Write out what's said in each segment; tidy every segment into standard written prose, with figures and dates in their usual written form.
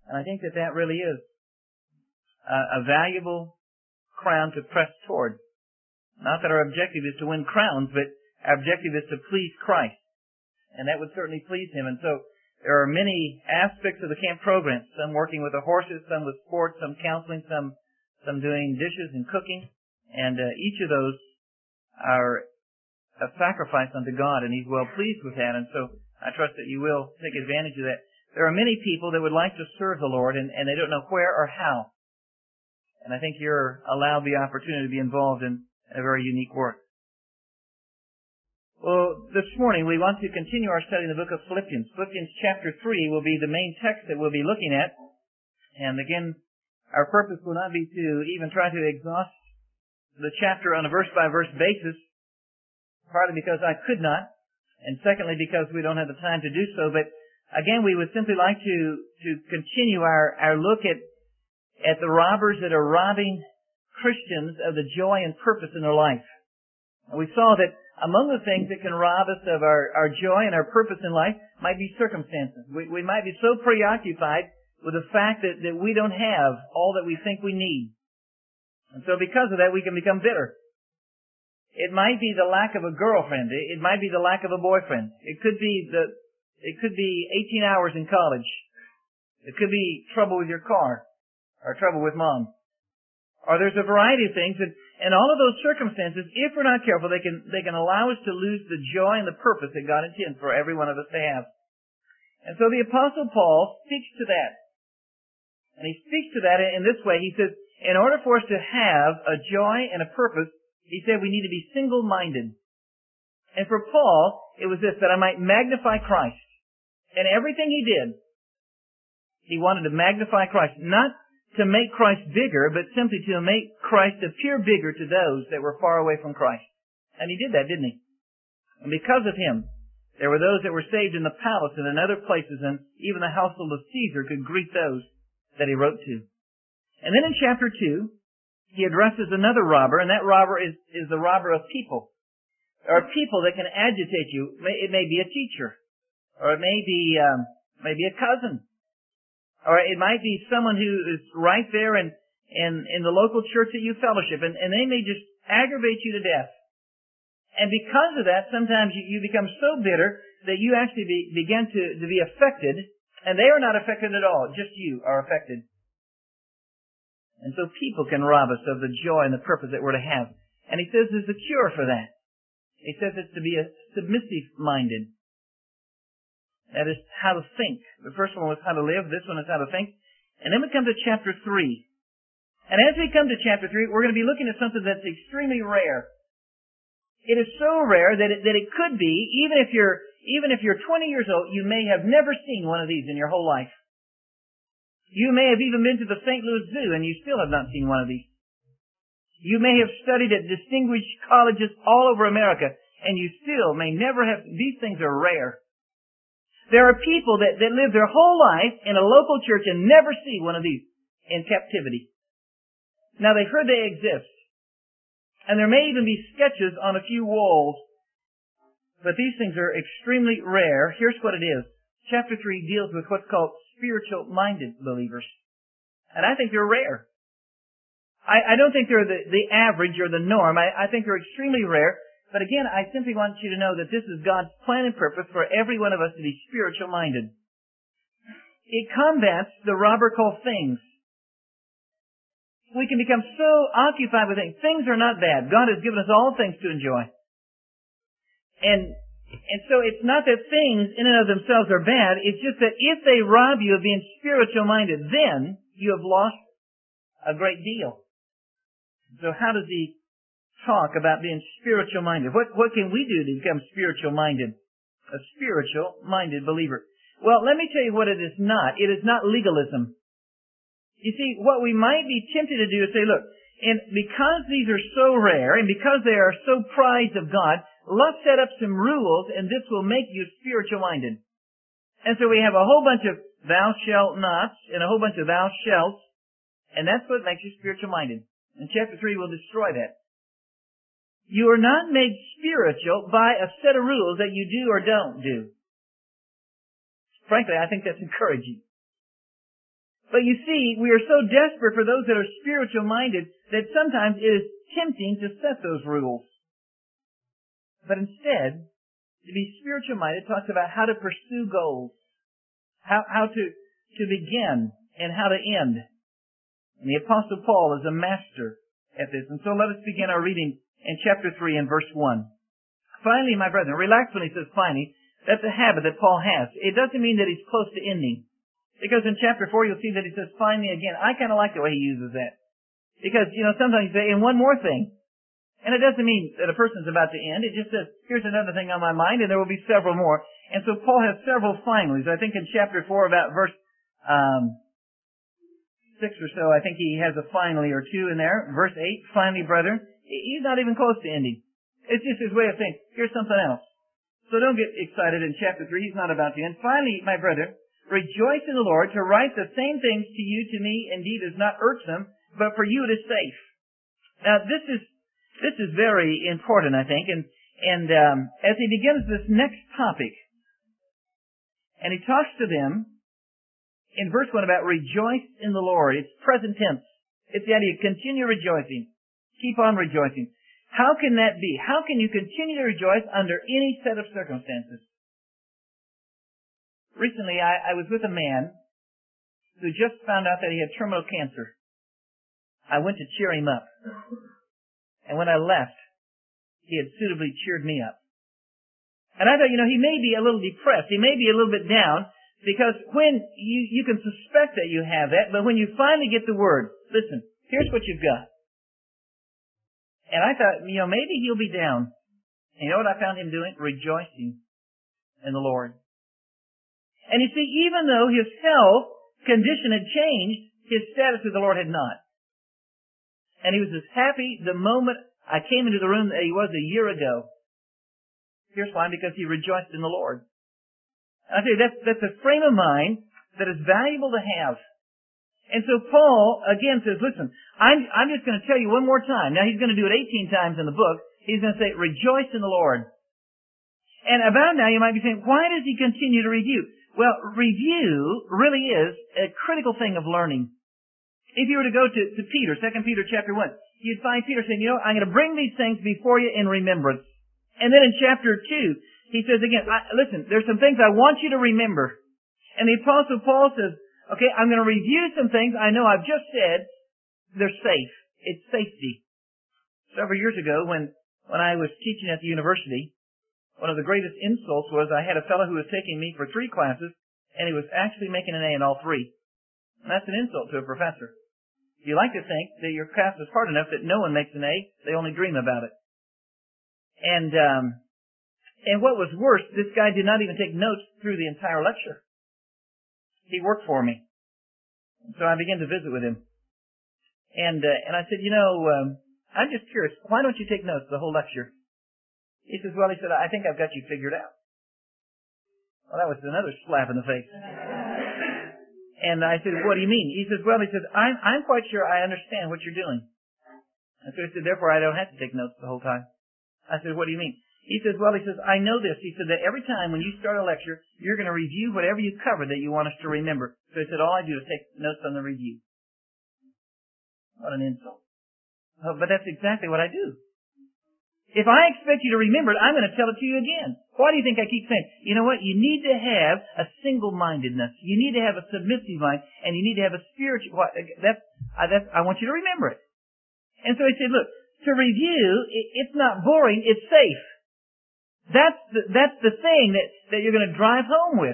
And I think that that really is a valuable crown to press toward. Not that our objective is to win crowns, but our objective is to please Christ. And that would certainly please Him. And so there are many aspects of the camp program. Some working with the horses, some with sports, some counseling, some doing dishes and cooking. And each of those are a sacrifice unto God, and He's well pleased with that. And so I trust that you will take advantage of that. There are many people that would like to serve the Lord, and they don't know where or how. And I think you're allowed the opportunity to be involved in a very unique work. Well, this morning we want to continue our study in the book of Philippians. Philippians chapter 3 will be the main text that we'll be looking at. And again, our purpose will not be to even try to exhaust the chapter on a verse-by-verse basis, partly because I could not, and secondly because we don't have the time to do so. But again, we would simply like to continue our look at the robbers that are robbing Christians of the joy and purpose in their life. We saw that among the things that can rob us of our joy and our purpose in life might be circumstances. We might be so preoccupied with the fact that we don't have all that we think we need. And so because of that, we can become bitter. It might be the lack of a girlfriend. It might be the lack of a boyfriend. It could be 18 hours in college. It could be trouble with your car or trouble with mom. Or there's a variety of things, and all of those circumstances, if we're not careful, they can allow us to lose the joy and the purpose that God intends for every one of us to have. And so the Apostle Paul speaks to that. And he speaks to that in this way. He says, in order for us to have a joy and a purpose, he said we need to be single-minded. And for Paul, it was this, that I might magnify Christ. And everything he did, he wanted to magnify Christ, not to make Christ bigger, but simply to make Christ appear bigger to those that were far away from Christ. And he did that, didn't he? And because of him, there were those that were saved in the palace and in other places, and even the household of Caesar could greet those that he wrote to. And then in chapter 2, he addresses another robber, and that robber is the robber of people. There are people that can agitate you. It may be a teacher, or it may be a cousin. Or it might be someone who is right there in the local church that you fellowship, and they may just aggravate you to death. And because of that, sometimes you become so bitter that you actually begin to be affected, and they are not affected at all. Just you are affected. And so people can rob us of the joy and the purpose that we're to have. And he says there's a cure for that. He says it's to be a submissive-minded. That is how to think. The first one was how to live. This one is how to think. And then we come to chapter 3. And as we come to chapter 3, we're going to be looking at something that's extremely rare. It is so rare that it could be, even if you're 20 years old, you may have never seen one of these in your whole life. You may have even been to the St. Louis Zoo and you still have not seen one of these. You may have studied at distinguished colleges all over America and you still may never have. These things are rare. There are people that live their whole life in a local church and never see one of these in captivity. Now, they've heard they exist. And there may even be sketches on a few walls. But these things are extremely rare. Here's what it is. Chapter 3 deals with what's called spiritual-minded believers. And I think they're rare. I don't think they're the average or the norm. I think they're extremely rare. But again, I simply want you to know that this is God's plan and purpose for every one of us to be spiritual-minded. It combats the robber called things. We can become so occupied with things. Things are not bad. God has given us all things to enjoy. And so it's not that things in and of themselves are bad. It's just that if they rob you of being spiritual-minded, then you have lost a great deal. So how does he talk about being spiritual-minded? What can we do to become spiritual-minded? A spiritual-minded believer. Well, let me tell you what it is not. It is not legalism. You see, what we might be tempted to do is say, look, and because these are so rare and because they are so prized of God, let's set up some rules and this will make you spiritual-minded. And so we have a whole bunch of thou shalt nots and a whole bunch of thou shalts, and that's what makes you spiritual-minded. And chapter 3 will destroy that. You are not made spiritual by a set of rules that you do or don't do. Frankly, I think that's encouraging. But you see, we are so desperate for those that are spiritual minded that sometimes it is tempting to set those rules. But instead, to be spiritual minded talks about how to pursue goals, how to begin and how to end. And the Apostle Paul is a master at this. And so let us begin our reading in chapter 3 and verse 1. Finally, my brethren, relax when he says finally. That's a habit that Paul has. It doesn't mean that he's close to ending. Because in chapter 4 you'll see that he says finally again. I kind of like the way he uses that. Because, sometimes you say, and one more thing. And it doesn't mean that a person's about to end. It just says, here's another thing on my mind, and there will be several more. And so Paul has several finallys. I think in chapter 4, about verse 6 or so, I think he has a finally or two in there. Verse 8, finally, brethren. He's not even close to ending. It's just his way of saying, here's something else. So don't get excited in chapter 3. He's not about to end. Finally, my brethren, rejoice in the Lord. To write the same things to you, to me, indeed, is not irksome, but for you it is safe. Now, this is very important, I think, and as he begins this next topic, and he talks to them in verse 1 about rejoice in the Lord. It's present tense. It's the idea of continue rejoicing. Keep on rejoicing. How can that be? How can you continue to rejoice under any set of circumstances? Recently, I was with a man who just found out that he had terminal cancer. I went to cheer him up. And when I left, he had suitably cheered me up. And I thought, he may be a little depressed. He may be a little bit down, because when you can suspect that you have that, but when you finally get the word, listen, here's what you've got. And I thought, maybe he'll be down. And you know what I found him doing? Rejoicing in the Lord. And you see, even though his health condition had changed, his status with the Lord had not. And he was as happy the moment I came into the room that he was a year ago. Here's why, because he rejoiced in the Lord. And I tell you, that's a frame of mind that is valuable to have. And so Paul, again, says, listen, I'm just going to tell you one more time. Now, he's going to do it 18 times in the book. He's going to say, rejoice in the Lord. And about now, you might be saying, why does he continue to review? Well, review really is a critical thing of learning. If you were to go to Peter, 2 Peter chapter 1, you'd find Peter saying, I'm going to bring these things before you in remembrance. And then in chapter 2, he says again, listen, there's some things I want you to remember. And the Apostle Paul says, okay, I'm going to review some things I know I've just said. They're safe. It's safety. Several years ago, when I was teaching at the university, one of the greatest insults was I had a fellow who was taking me for 3 classes, and he was actually making an A in all 3. And that's an insult to a professor. You like to think that your class is hard enough that no one makes an A, they only dream about it. And what was worse, this guy did not even take notes through the entire lecture. He worked for me. So I began to visit with him. And I said, I'm just curious, why don't you take notes the whole lecture? He says, well, I think I've got you figured out. Well, that was another slap in the face. And I said, what do you mean? He says, I'm quite sure I understand what you're doing. And so he said, therefore I don't have to take notes the whole time. I said, what do you mean? He says, I know this. He said that every time when you start a lecture, you're going to review whatever you cover that you want us to remember. So he said, all I do is take notes on the review. What an insult. Oh, but that's exactly what I do. If I expect you to remember it, I'm going to tell it to you again. Why do you think I keep saying, you know what? You need to have a single-mindedness. You need to have a submissive mind, and you need to have a spiritual. I want you to remember it. And so he said, look, to review, it's not boring, it's safe. That's the thing that you're going to drive home with.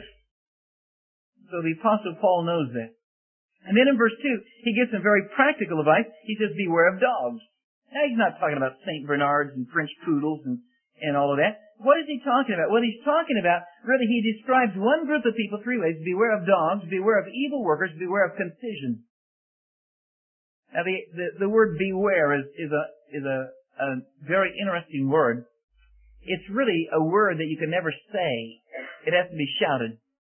So the Apostle Paul knows that. And then in verse 2, he gives some very practical advice. He says, beware of dogs. Now, he's not talking about St. Bernards and French poodles and all of that. What is he talking about? Well, he's talking about, really, he describes one group of people 3 ways. Beware of dogs, beware of evil workers, beware of concision. Now, the word beware is a very interesting word. It's really a word that you can never say. It has to be shouted.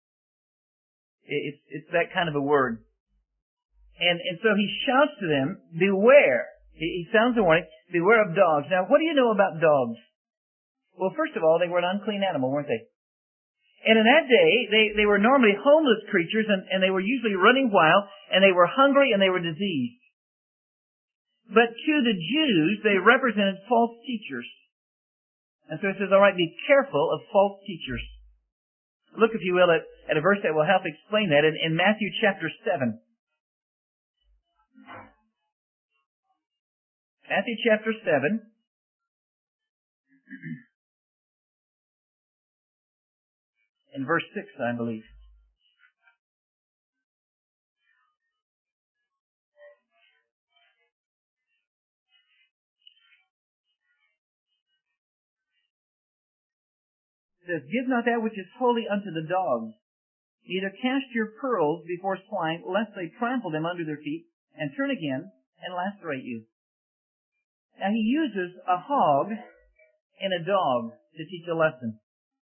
It's that kind of a word. And so he shouts to them, beware. He sounds a warning, beware of dogs. Now, what do you know about dogs? Well, first of all, they were an unclean animal, weren't they? And in that day, they were normally homeless creatures, and they were usually running wild, and they were hungry, and they were diseased. But to the Jews, they represented false teachers. And so it says, all right, be careful of false teachers. Look, if you will, at a verse that will help explain that in Matthew chapter 7. Matthew chapter 7. In verse 6, I believe. It says, give not that which is holy unto the dogs, neither cast your pearls before swine, lest they trample them under their feet, and turn again, and lacerate you. Now he uses a hog and a dog to teach a lesson.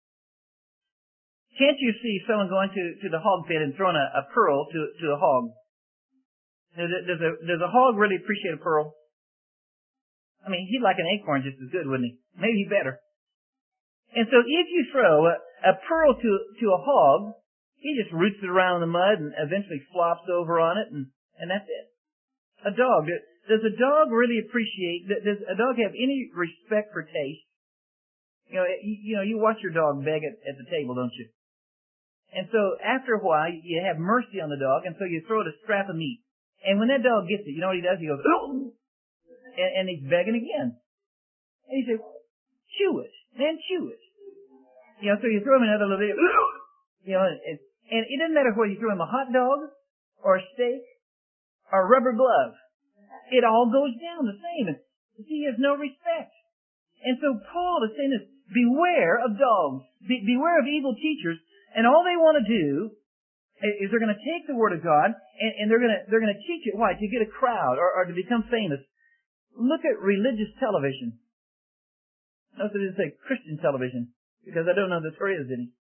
Can't you see someone going to the hog pit and throwing a pearl to a hog? Does a hog really appreciate a pearl? I mean, he'd like an acorn just as good, wouldn't he? Maybe better. And so if you throw a pearl to a hog, he just roots it around in the mud and eventually flops over on it, and that's it. A dog, does a dog really appreciate, does a dog have any respect for taste? You watch your dog beg at the table, don't you? And so after a while, you have mercy on the dog, and so you throw it a scrap of meat. And when that dog gets it, you know what he does? He goes, oh! And he's begging again. And you say, chew it, man, chew it. So you throw him another little bit, and it doesn't matter whether you throw him a hot dog, or a steak, or a rubber glove. It all goes down the same. And he has no respect. And so Paul is saying this, beware of dogs. Beware of evil teachers. And all they want to do is they're going to take the Word of God and they're going to teach it. Why? To get a crowd or to become famous. Look at religious television. Notice I didn't say Christian television because I don't know that there is any.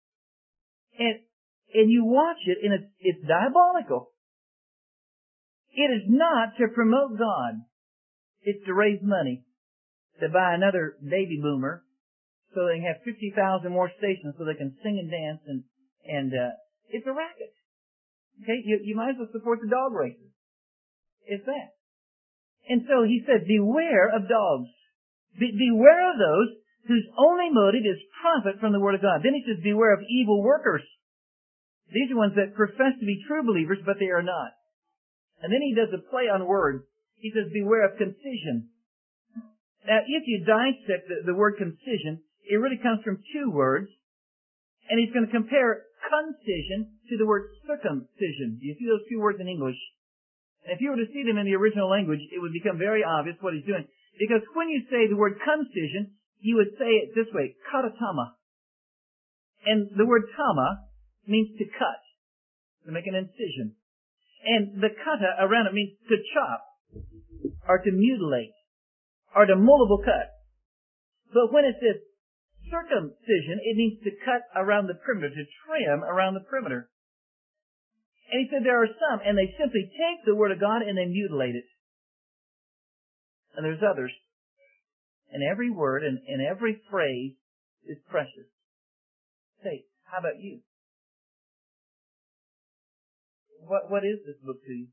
And you watch it and it's diabolical. It is not to promote God. It's to raise money, to buy another baby boomer, so they can have 50,000 more stations so they can sing and dance, and it's a racket. Okay, you might as well support the dog races. It's that. And so he said, beware of dogs. Beware of those whose only motive is profit from the Word of God. Then he says, beware of evil workers. These are ones that profess to be true believers, but they are not. And then he does a play on words. He says, beware of concision. Now, if you dissect the word concision, it really comes from two words, and he's going to compare concision to the word circumcision. Do you see those two words in English? And if you were to see them in the original language, it would become very obvious what he's doing. Because when you say the word concision, you would say it this way, katatama. And the word tama means to cut, to make an incision. And the kata around it means to chop, or to mutilate, or to multiple cut. But when it says circumcision, it means to cut around the perimeter, to trim around the perimeter. And he said there are some, and they simply take the Word of God and they mutilate it. And there's others. And every word and every phrase is precious. Say, how about you? What is this book to you?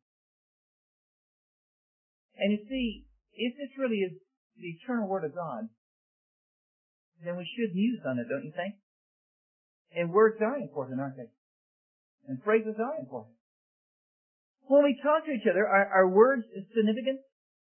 And you see, if this really is the eternal Word of God, then we should muse on it, don't you think? And words are important, aren't they? And phrases are important. When we talk to each other, are words significant?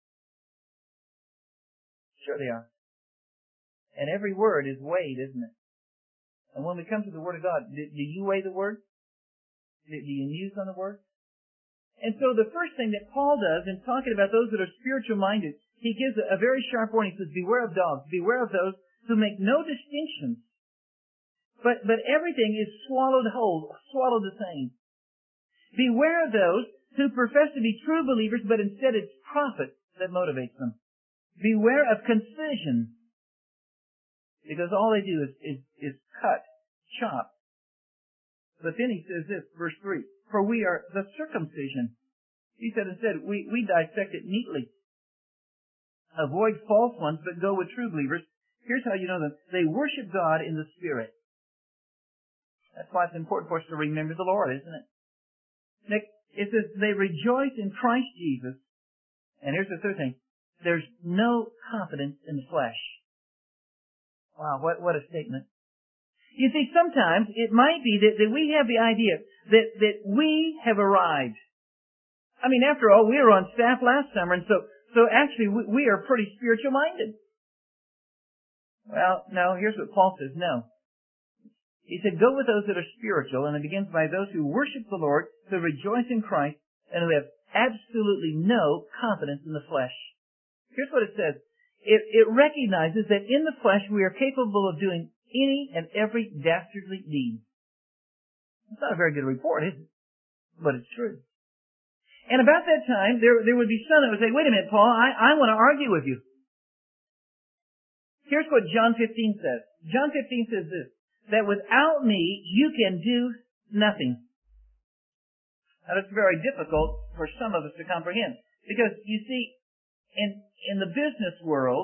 Sure they are. And every word is weighed, isn't it? And when we come to the Word of God, do you weigh the Word? Do you muse on the Word? And so the first thing that Paul does in talking about those that are spiritual minded, he gives a very sharp warning. He says, beware of dogs. Beware of those who make no distinctions. But everything is swallowed whole, swallowed the same. Beware of those who profess to be true believers, but instead it's profit that motivates them. Beware of concision. Because all they do is cut, chop. But then he says this, verse 3, for we are the circumcision. He said instead, we dissect it neatly. Avoid false ones, but go with true believers. Here's how you know them. They worship God in the Spirit. That's why it's important for us to remember the Lord, isn't it? Next, it says, they rejoice in Christ Jesus. And here's the third thing. There's no confidence in the flesh. Wow, what a statement. You see, sometimes it might be that we have the idea that we have arrived. I mean, after all, we were on staff last summer, and so actually we are pretty spiritual minded. Well, no, here's what Paul says, no. He said, go with those that are spiritual, and it begins by those who worship the Lord, who rejoice in Christ, and who have absolutely no confidence in the flesh. Here's what it says. It recognizes that in the flesh we are capable of doing any and every dastardly deed. It's not a very good report, is it? But it's true. And about that time, there would be some that would say, wait a minute, Paul, I want to argue with you. Here's what John 15 says. John 15 says this, that without me, you can do nothing. Now, that's very difficult for some of us to comprehend. Because, you see, in the business world,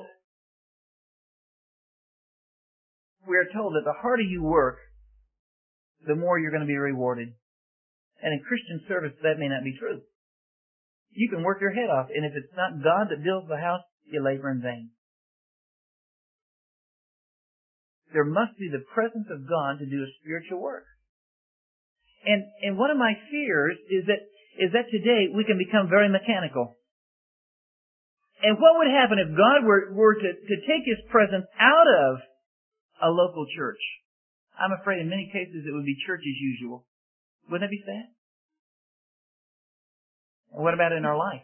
we are told that the harder you work, the more you're going to be rewarded. And in Christian service, that may not be true. You can work your head off, and if it's not God that builds the house, you labor in vain. There must be the presence of God to do a spiritual work. And one of my fears is that today we can become very mechanical. And what would happen if God were to take His presence out of a local church? I'm afraid in many cases it would be church as usual. Wouldn't that be sad? And what about in our life?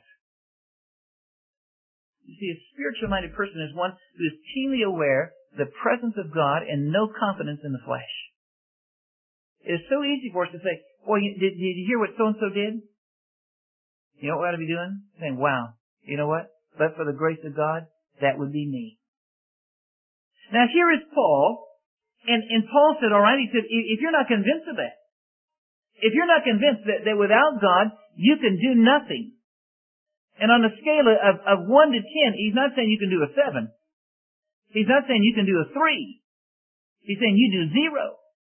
You see, a spiritual-minded person is one who is keenly aware of the presence of God and no confidence in the flesh. It is so easy for us to say, boy, did you hear what so-and-so did? You know what we ought to be doing? Saying, wow, you know what? But for the grace of God, that would be me. Now here is Paul, and Paul said, all right, he said, if you're not convinced of that, if you're not convinced that without God, you can do nothing. And on a scale of 1 to 10, he's not saying you can do a 7. He's not saying you can do a 3. He's saying you do 0.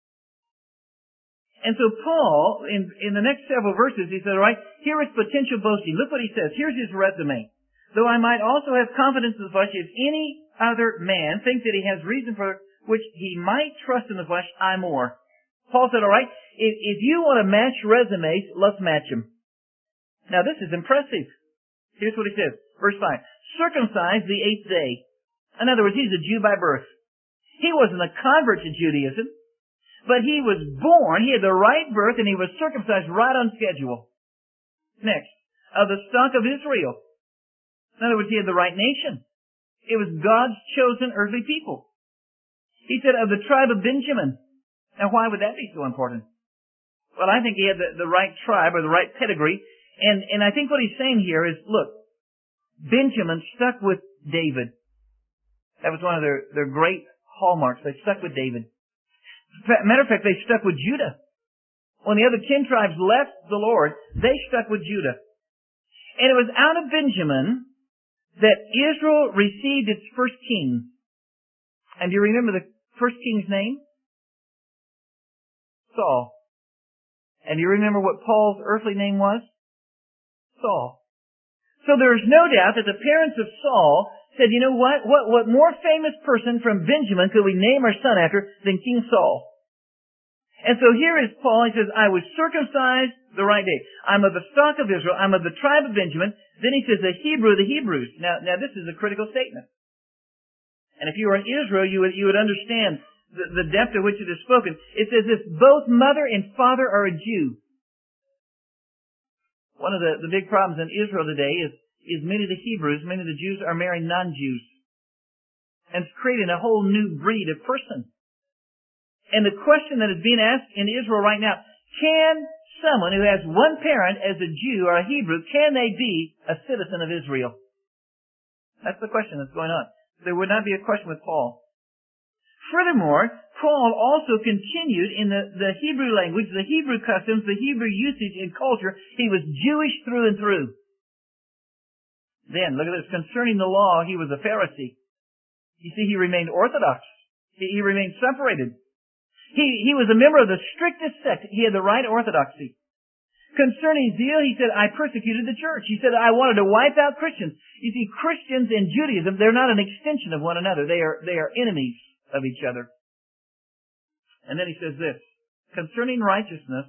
And so Paul, in the next several verses, he said, all right, here is potential boasting. Look what he says. Here's his resume. Though I might also have confidence in the flesh, if any other man thinks that he has reason for which he might trust in the flesh, I more. Paul said, all right, if you want to match resumes, let's match them. Now this is impressive. Here's what he says. Verse 5. Circumcised the 8th day. In other words, he's a Jew by birth. He wasn't a convert to Judaism, but he was born, he had the right birth, and he was circumcised right on schedule. Next. Of the stock of Israel. In other words, he had the right nation. It was God's chosen earthly people. He said of the tribe of Benjamin. Now why would that be so important? Well, I think he had the right tribe or the right pedigree. And I think what he's saying here is, look, Benjamin stuck with David. That was one of their great hallmarks. They stuck with David. Matter of fact, they stuck with Judah. When the other 10 tribes left the Lord, they stuck with Judah. And it was out of Benjamin that Israel received its first king. And do you remember the first king's name? Saul. And do you remember what Paul's earthly name was? Saul. So there is no doubt that the parents of Saul said, you know what? What more famous person from Benjamin could we name our son after than King Saul? And so here is Paul. He says, I was circumcised the right day. I'm of the stock of Israel. I'm of the tribe of Benjamin. Then he says, the Hebrew of the Hebrews. Now this is a critical statement. And if you were in Israel, you would understand the depth of which it is spoken. It says this, both mother and father are a Jew. One of the big problems in Israel today is many of the Hebrews, many of the Jews are marrying non-Jews. And it's creating a whole new breed of person. And the question that is being asked in Israel right now, can someone who has one parent as a Jew or a Hebrew, can they be a citizen of Israel? That's the question that's going on. There would not be a question with Paul. Furthermore, Paul also continued in the Hebrew language, the Hebrew customs, the Hebrew usage and culture. He was Jewish through and through. Then, look at this. Concerning the law, he was a Pharisee. You see, he remained orthodox. He remained separated. He was a member of the strictest sect. He had the right orthodoxy. Concerning zeal, he said, I persecuted the church. He said, I wanted to wipe out Christians. You see, Christians and Judaism, they're not an extension of one another. They are enemies of each other. And then he says this, concerning righteousness,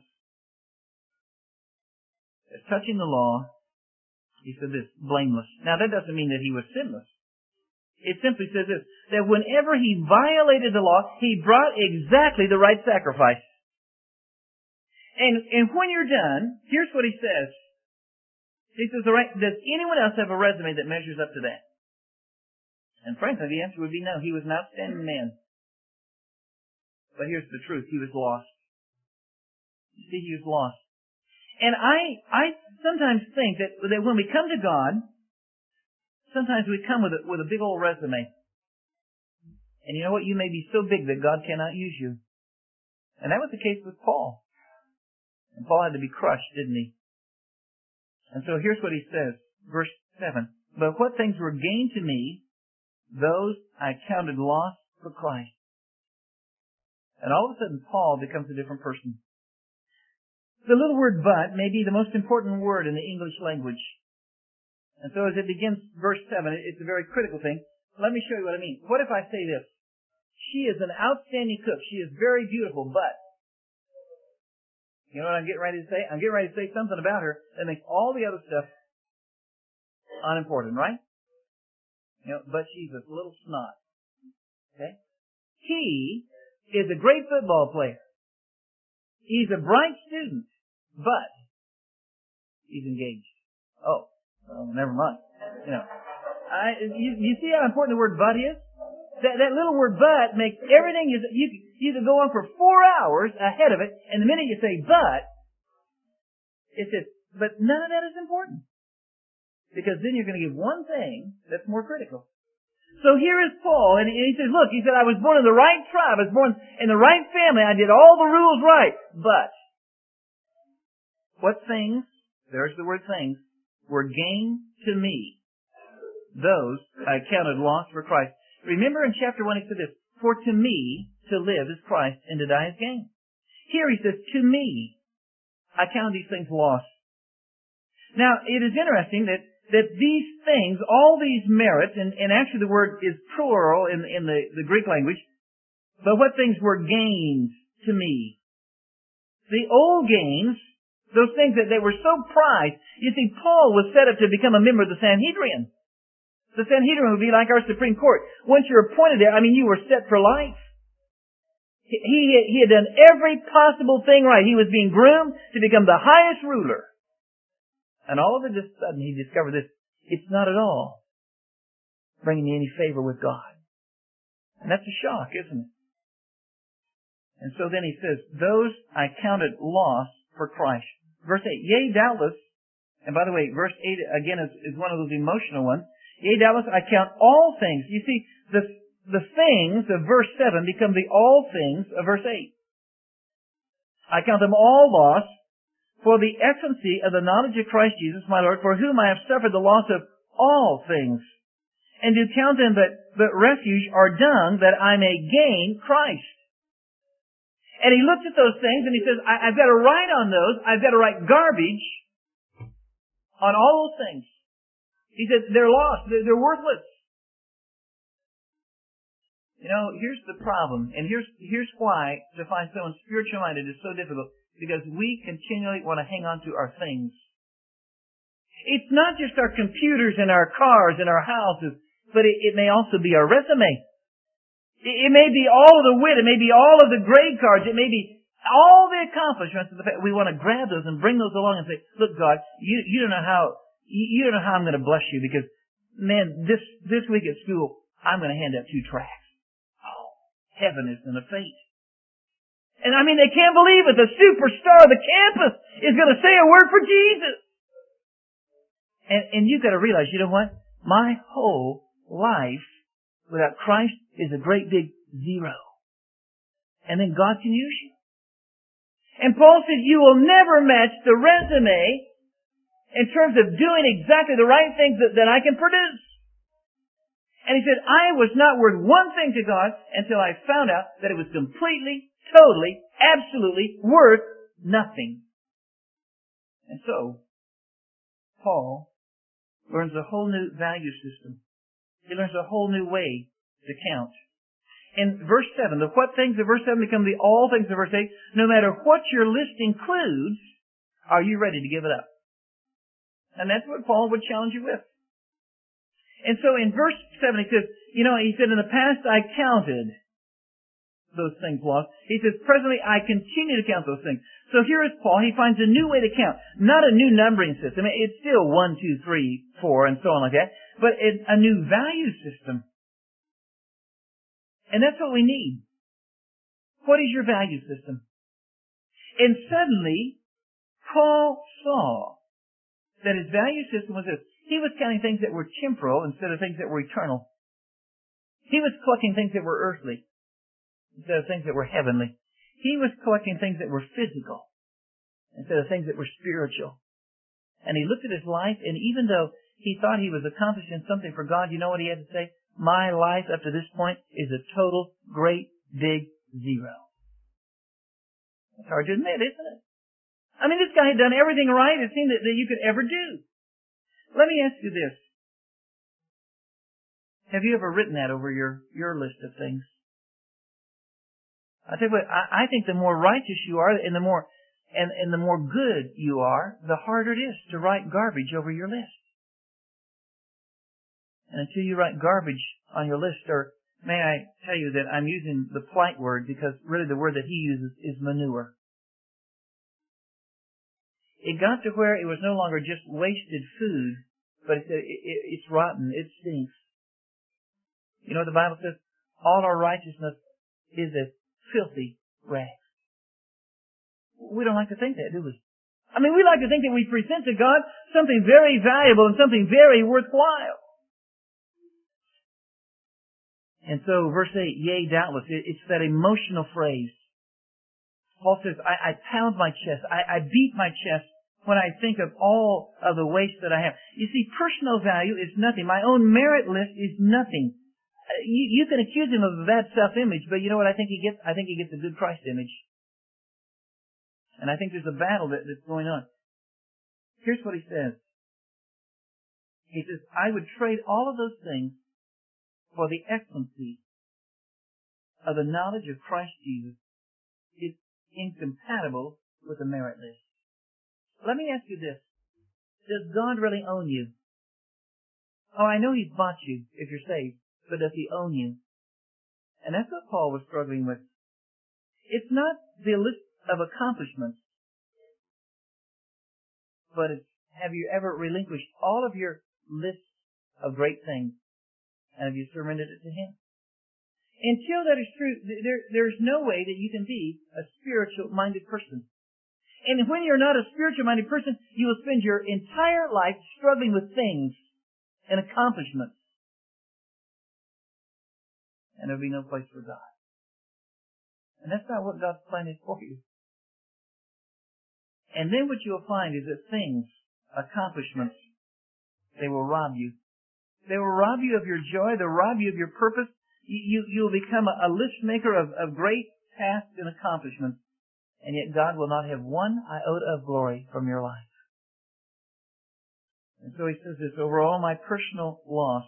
touching the law, he said this, blameless. Now that doesn't mean that he was sinless. It simply says this, that whenever he violated the law, he brought exactly the right sacrifice. And when you're done, here's what he says. He says, all right, does anyone else have a resume that measures up to that? And frankly, the answer would be no. He was an outstanding man. But here's the truth. He was lost. You see, he was lost. And I sometimes think that when we come to God, sometimes we come with a big old resume. And you know what? You may be so big that God cannot use you. And that was the case with Paul. And Paul had to be crushed, didn't he? And so here's what he says, verse 7. But what things were gained to me, those I counted loss for Christ. And all of a sudden, Paul becomes a different person. The little word but may be the most important word in the English language. And so as it begins verse 7, it's a very critical thing. Let me show you what I mean. What if I say this? She is an outstanding cook. She is very beautiful, but... You know what I'm getting ready to say? I'm getting ready to say something about her that makes all the other stuff unimportant, right? You know, but she's a little snot. Okay? He is a great football player. He's a bright student, but he's engaged. Oh, well, never mind. You know, you see how important the word but is? That little word but makes everything, you could go on for 4 hours ahead of it, and the minute you say but, it says, but none of that is important. Because then you're going to give one thing that's more critical. So here is Paul, and he says, look, he said, I was born in the right tribe, I was born in the right family, I did all the rules right, but what things, there's the word things, were gained to me, those I counted loss for Christ. Remember in chapter 1 he said this, for to me to live is Christ and to die is gain. Here he says, to me, I count these things loss. Now, it is interesting that these things, all these merits, and actually the word is plural in the Greek language, but what things were gains to me? The old gains, those things that they were so prized. You see, Paul was set up to become a member of the Sanhedrin. The Sanhedrin would be like our Supreme Court. Once you're appointed there, you were set for life. He had done every possible thing right. He was being groomed to become the highest ruler. And all of a sudden he discovered this. It's not at all bringing me any favor with God. And that's a shock, isn't it? And so then he says, those I counted loss for Christ. Verse 8, yea, doubtless, and by the way, verse 8 again is one of those emotional ones. Yea, doubtless, I count all things. You see, the things of verse 7 become the all things of verse 8. I count them all loss for the excellency of the knowledge of Christ Jesus, my Lord, for whom I have suffered the loss of all things, and do count them but refuge or dung, that I may gain Christ. And he looks at those things and he says, I've got to write on those, I've got to write garbage on all those things. He said, they're lost. They're worthless. You know, here's the problem. And here's why to find someone spiritual-minded is so difficult. Because we continually want to hang on to our things. It's not just our computers and our cars and our houses, but it may also be our resume. It may be all of the wit. It may be all of the grade cards. It may be all the accomplishments of the fact we want to grab those and bring those along and say, look, God, you don't know how I'm going to bless you because, man, this week at school, I'm going to hand out 2 tracts. Oh, heaven is going to faint. And they can't believe it. The superstar of the campus is going to say a word for Jesus. And you've got to realize, you know what? My whole life without Christ is a great big zero. And then God can use you. And Paul said, you will never match the resume in terms of doing exactly the right things that I can produce. And he said, I was not worth one thing to God until I found out that it was completely totally, absolutely worth nothing. And so, Paul learns a whole new value system. He learns a whole new way to count. In verse 7, the what things of verse 7 become the all things of verse 8. No matter what your list includes, are you ready to give it up? And that's what Paul would challenge you with. And so in verse 7 he says, he said, in the past I counted those things lost. He says, presently I continue to count those things. So here is Paul. He finds a new way to count. Not a new numbering system. It's still 1, 2, 3, 4, and so on like that. But it's a new value system. And that's what we need. What is your value system? And suddenly, Paul saw that his value system was this. He was counting things that were temporal instead of things that were eternal. He was collecting things that were earthly instead of things that were heavenly. He was collecting things that were physical instead of things that were spiritual. And he looked at his life, and even though he thought he was accomplishing something for God, you know what he had to say? My life up to this point is a total, great, big zero. It's hard to admit, isn't it? This guy had done everything right, it seemed, that you could ever do. Let me ask you this. Have you ever written that over your list of things? I tell you what, I think the more righteous you are, and the more good you are, the harder it is to write garbage over your list. And until you write garbage on your list, or may I tell you that I'm using the polite word because really the word that he uses is manure. It got to where it was no longer just wasted food, but it's rotten, it stinks. You know what the Bible says? All our righteousness is as filthy rags. We don't like to think that, do we? We like to think that we present to God something very valuable and something very worthwhile. And so, verse 8, yea, doubtless, it's that emotional phrase. Paul says, I pound my chest, I beat my chest when I think of all of the waste that I have. You see, personal value is nothing. My own merit list is nothing. You can accuse him of a bad self-image, but you know what I think he gets? I think he gets a good Christ image. And I think there's a battle that's going on. Here's what he says. He says, I would trade all of those things for the excellency of the knowledge of Christ Jesus. It's incompatible with the merit list. Let me ask you this. Does God really own you? Oh, I know He's bought you if you're saved, but does He own you? And that's what Paul was struggling with. It's not the list of accomplishments, but it's, have you ever relinquished all of your list of great things, and have you surrendered it to Him? Until that is true, there's no way that you can be a spiritual-minded person. And when you're not a spiritual-minded person, you will spend your entire life struggling with things and accomplishments. And there'll be no place for God. And that's not what God's plan is for you. And then what you'll find is that things, accomplishments, they will rob you. They will rob you of your joy. They'll rob you of your purpose. You'll become a list maker of great tasks and accomplishments. And yet God will not have one iota of glory from your life. And so he says this, over all my personal loss,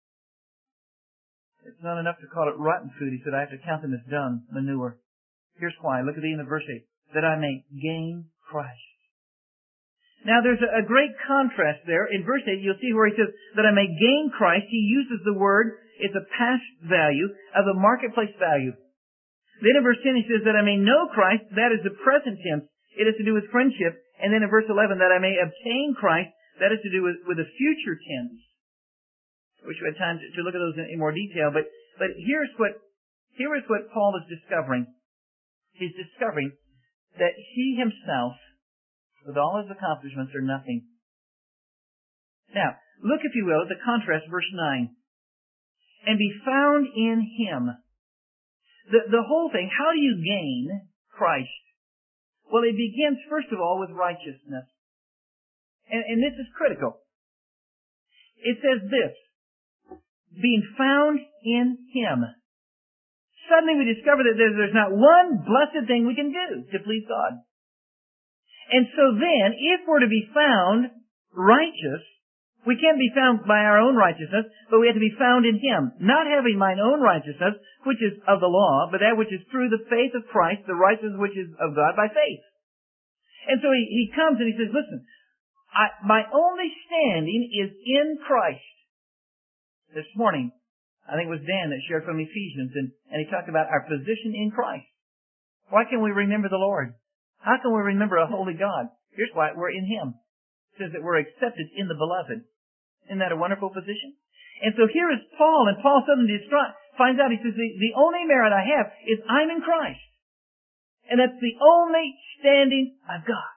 it's not enough to call it rotten food. He said, I have to count them as dung, manure. Here's why. Look at the end of verse 8. That I may gain Christ. Now there's a great contrast there. In verse 8, you'll see where he says, that I may gain Christ. He uses the word, it's a past value, of a marketplace value. Then in verse 10 he says, that I may know Christ. That is the present tense. It has to do with friendship. And then in verse 11, that I may obtain Christ. That has to do with the future tense. I wish we had time to look at those in more detail. But here is what Paul is discovering. He's discovering that he himself, with all his accomplishments, are nothing. Now, look, if you will, at the contrast, verse 9. And be found in Him. The whole thing, how do you gain Christ? Well, it begins, first of all, with righteousness. And this is critical. It says this, being found in Him. suddenly we discover that there's not one blessed thing we can do to please God. And so then, if we're to be found righteous, we can't be found by our own righteousness, but we have to be found in Him. Not having mine own righteousness, which is of the law, but that which is through the faith of Christ, the righteousness which is of God by faith. And so he comes and he says, listen, my only standing is in Christ. This morning, I think it was Dan that shared from Ephesians, and he talked about our position in Christ. Why can we remember the Lord? How can we remember a holy God? Here's why: we're in Him. It says that we're accepted in the Beloved. Isn't that a wonderful position? And so here is Paul, and Paul suddenly finds out, he says, the only merit I have is I'm in Christ. And that's the only standing I've got.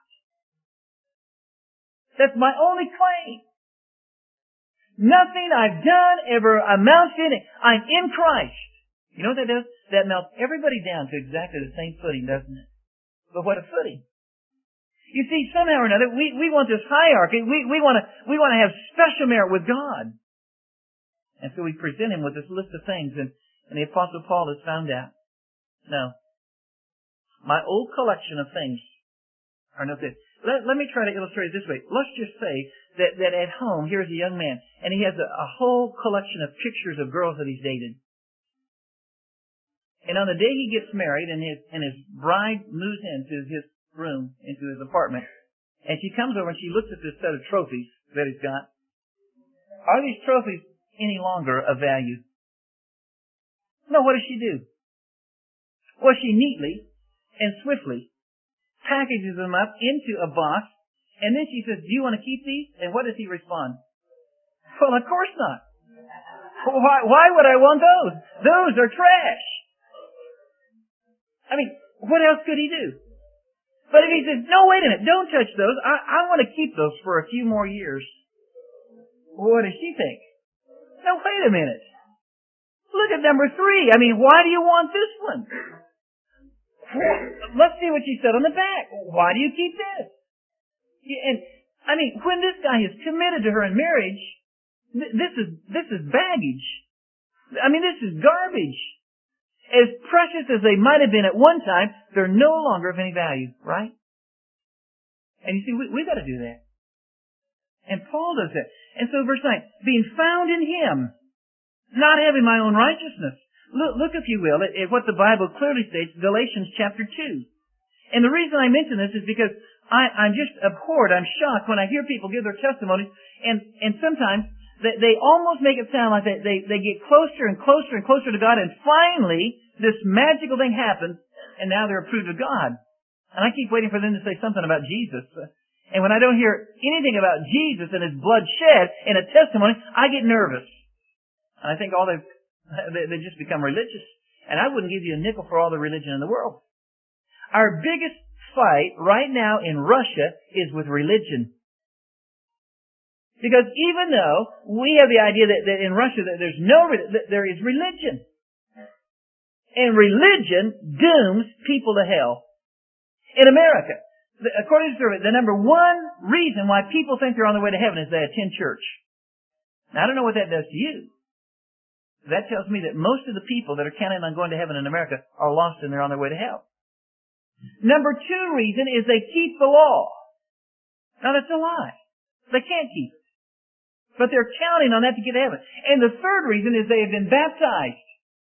That's my only claim. Nothing I've done ever amounts to anything. I'm in Christ. You know what that does? That melts everybody down to exactly the same footing, doesn't it? But what a footing. You see, somehow or another, we want this hierarchy. We want to have special merit with God. And so we present Him with this list of things, and the Apostle Paul has found out, no, my old collection of things are no good. Let me try to illustrate it this way. Let's just say that at home, here's a young man, and he has a whole collection of pictures of girls that he's dated. And on the day he gets married, and his bride moves into his room, into his apartment, and she comes over and she looks at this set of trophies that he's got. Are these trophies any longer of value? No, what does she do? Well, she neatly and swiftly packages them up into a box, and then she says, do you want to keep these? And what does he respond? Well, of course not. Why would I want those? Those are trash. I mean, what else could he do? But if he says, no, wait a minute, don't touch those. I want to keep those for a few more years. What does she think? No, wait a minute. Look at number 3. I mean, why do you want this one? Let's see what she said on the back. Why do you keep this? And, I mean, when this guy is committed to her in marriage, this is baggage. I mean, this is garbage. As precious as they might have been at one time, they're no longer of any value, right? And you see, we've got to do that. And Paul does that. And so verse 9, being found in Him, not having my own righteousness. Look, if you will, at what the Bible clearly states, Galatians chapter 2. And the reason I mention this is because I'm just abhorred, I'm shocked when I hear people give their testimonies, and sometimes they almost make it sound like they get closer and closer and closer to God, and finally, this magical thing happens, and now they're approved of God. And I keep waiting for them to say something about Jesus. And when I don't hear anything about Jesus and His blood shed in a testimony, I get nervous. And I think they just become religious. And I wouldn't give you a nickel for all the religion in the world. Our biggest fight right now in Russia is with religion. Because even though we have the idea that in Russia that there is religion. And religion dooms people to hell. In America, according to the survey, the number one reason why people think they're on their way to heaven is they attend church. Now, I don't know what that does to you. That tells me that most of the people that are counting on going to heaven in America are lost and they're on their way to hell. Number 2 reason is they keep the law. Now, that's a lie. They can't keep it. But they're counting on that to get to heaven. And the third reason is they have been baptized.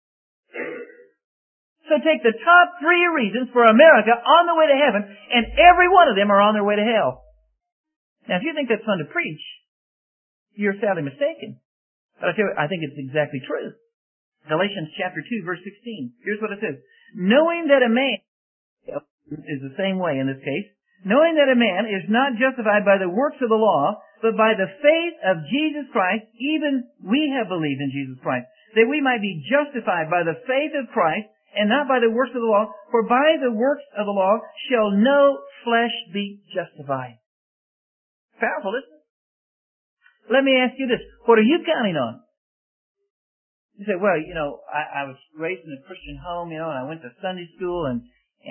So take the top 3 reasons for America on the way to heaven, and every one of them are on their way to hell. Now, if you think that's fun to preach, you're sadly mistaken. But I think it's exactly true. Galatians chapter 2, verse 16. Here's what it says. Knowing that a man is the same way in this case. Knowing that a man is not justified by the works of the law, but by the faith of Jesus Christ, even we have believed in Jesus Christ, that we might be justified by the faith of Christ, and not by the works of the law, for by the works of the law shall no flesh be justified. Powerful, isn't it? Let me ask you this. What are you counting on? You say, well, I was raised in a Christian home, and I went to Sunday school, and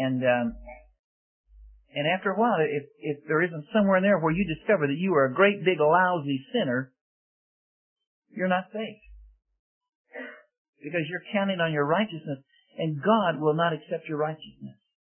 after a while, if there isn't somewhere in there where you discover that you are a great big lousy sinner, you're not safe. Because you're counting on your righteousness. and God will not accept your righteousness.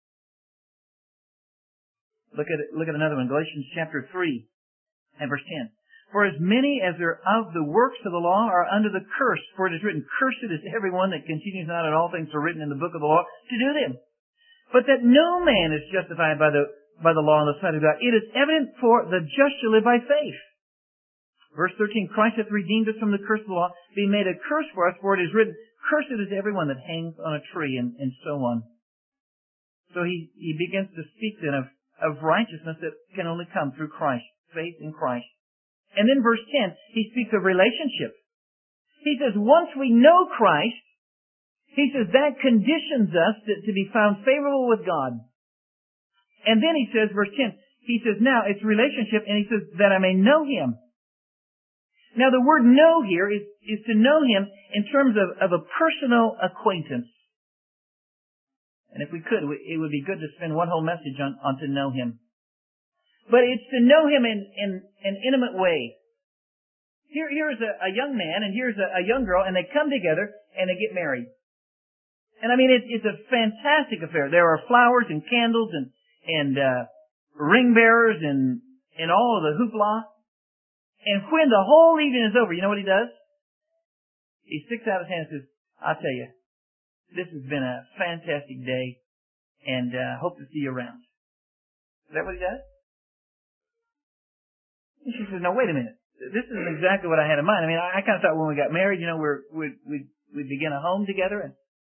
Look at another one, Galatians chapter 3 and verse 10. For as many as are of the works of the law are under the curse, for it is written, Cursed is everyone that continues not in all things that are written in the book of the law to do them. But that no man is justified by the law in the sight of God. It is evident for the just shall live by faith. Verse 13, Christ hath redeemed us from the curse of the law, being made a curse for us, for it is written, Cursed is everyone that hangs on a tree, and so on. So he begins to speak then of righteousness that can only come through Christ, faith in Christ. And then verse 10, he speaks of relationship. He says, once we know Christ, he says that conditions us to be found favorable with God. And then he says, verse 10, he says, now it's relationship, and he says, that I may know Him. Now the word know here is to know Him in terms of a personal acquaintance. And if we could, it would be good to spend one whole message on to know Him. But it's to know Him in an intimate way. Here's a young man and here's a young girl, and they come together and they get married. And I mean, it's a fantastic affair. There are flowers and candles and ring bearers and all of the hoopla. And when the whole evening is over, you know what he does? He sticks out his hand and says, I'll tell you, this has been a fantastic day, and hope to see you around. Is that what he does? And she says, no, wait a minute. This isn't exactly what I had in mind. I mean, I kind of thought when we got married, you know, we'd begin a home together. And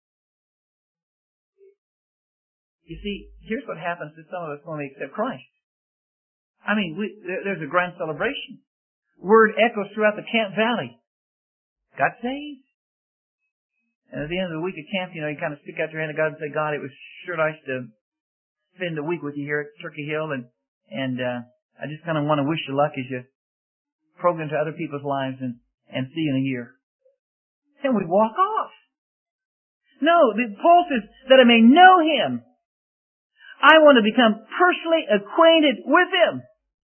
you see, here's what happens to some of us when we accept Christ. I mean, there's a grand celebration. Word echoes throughout the Camp Valley. Got saved. And at the end of the week at camp, you know, you kind of stick out your hand to God and say, God, it was sure nice to spend a week with you here at Turkey Hill, and I just kind of want to wish you luck as you program into other people's lives and see you in a year. And we walk off. No, Paul says that I may know Him. I want to become personally acquainted with Him.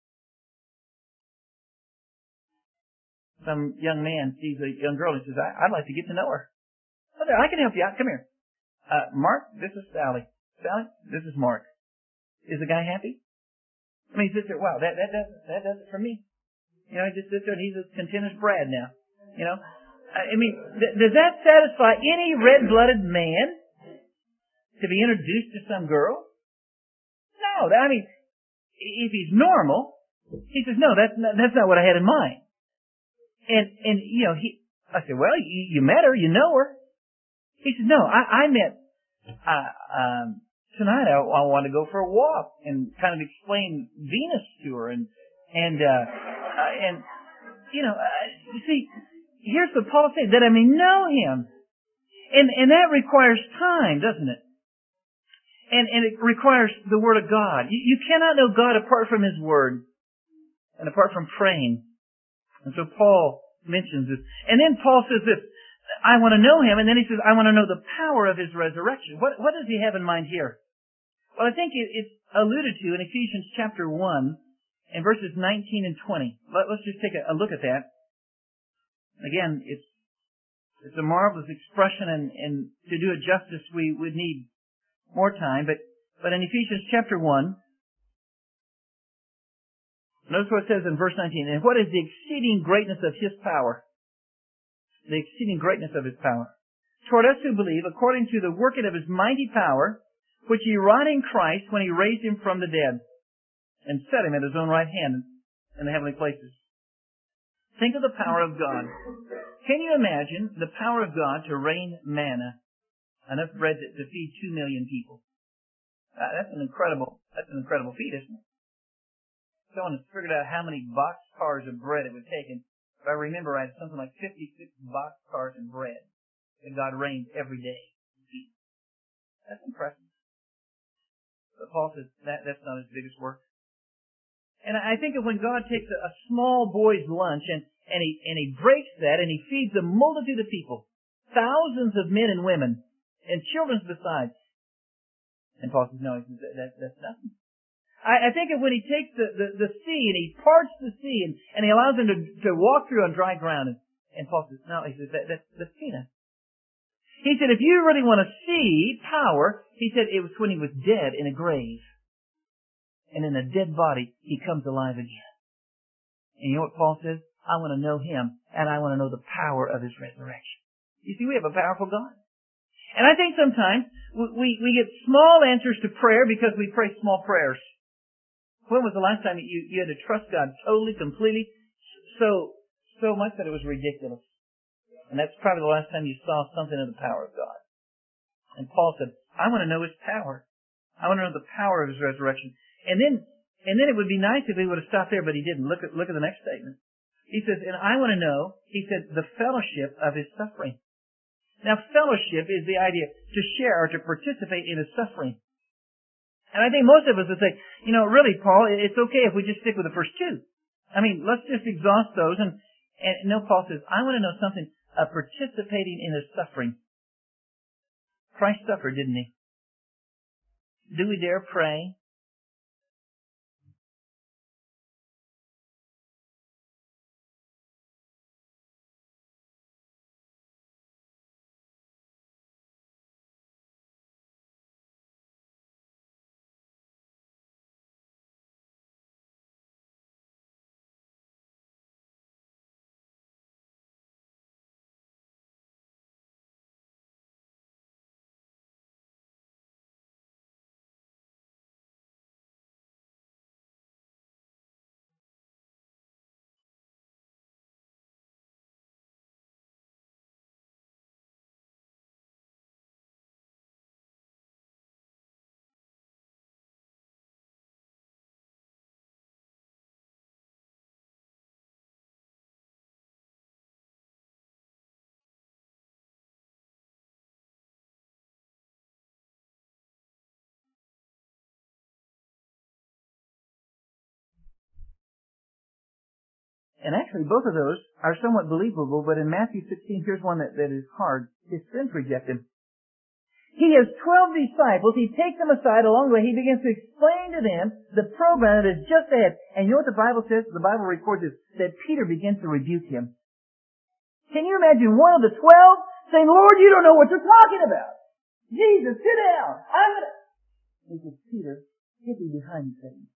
Some young man sees a young girl and says, I'd like to get to know her. Oh, there, I can help you out. Come here. Mark, this is Sally. Sally, this is Mark. Is the guy happy? I mean, he sits there, wow, that does it for me. You know, he just sits there and he's as content as Brad now. You know? I mean, does that satisfy any red-blooded man to be introduced to some girl? No. I mean, if he's normal, he says, no, that's not what I had in mind. And you know, I said, well, you met her, you know her. He said, no, I met, tonight I want to go for a walk and kind of explain Venus to her and you know, you see, here's what Paul said, that I may know Him. And that requires time, doesn't it? And it requires the Word of God. You cannot know God apart from His Word and apart from praying. And so Paul mentions this. And then Paul says this, I want to know Him, and then he says, I want to know the power of His resurrection. What does he have in mind here? Well, I think it's alluded to in Ephesians chapter 1 and verses 19 and 20. Let's just take a look at that. Again, it's a marvelous expression, and to do it justice, we would need more time. But in Ephesians chapter 1, notice what it says in verse 19. And what is the exceeding greatness of His power? The exceeding greatness of His power. Toward us who believe, according to the working of His mighty power, which He wrought in Christ when He raised Him from the dead, and set Him at His own right hand in the heavenly places. Think of the power of God. Can you imagine the power of God to rain manna, enough bread to feed 2 million people? That's an incredible feat, isn't it? Someone has figured out how many boxcars of bread it would take, and if I remember right, it's something like 56 boxcars of bread that God rains every day. That's impressive. But Paul says that's not His biggest work. And I think of when God takes a small boy's lunch and he breaks that and He feeds a multitude of people, thousands of men and women, and children besides. And Paul says, no, that's nothing. I think of when He takes the sea and He parts the sea and He allows them to walk through on dry ground. And Paul says, no, he says, that's peanuts. He said, if you really want to see power, he said it was when he was dead in a grave. And in a dead body, he comes alive again. And you know what Paul says? I want to know him, and I want to know the power of his resurrection. You see, we have a powerful God. And I think sometimes we get small answers to prayer because we pray small prayers. When was the last time you had to trust God totally, completely, so much that it was ridiculous? And that's probably the last time you saw something of the power of God. And Paul said, I want to know his power. I want to know the power of his resurrection. And then it would be nice if he would have stopped there, but he didn't. Look at the next statement. He says, and I want to know, he said, the fellowship of his suffering. Now, fellowship is the idea to share or to participate in his suffering. And I think most of us would say, really, Paul, it's okay if we just stick with the first two. I mean, let's just exhaust those. And no, Paul says, I want to know something of participating in his suffering. Christ suffered, didn't he? Do we dare pray? And actually, both of those are somewhat believable, but in Matthew 16, here's one that is hard. His friends reject him. He has 12 disciples. He takes them aside along the way. He begins to explain to them the program that is just ahead. And you know what the Bible says? The Bible records is that Peter begins to rebuke him. Can you imagine one of the 12 saying, Lord, you don't know what you're talking about. Jesus, sit down. He says, Peter, get thee behind me, Satan.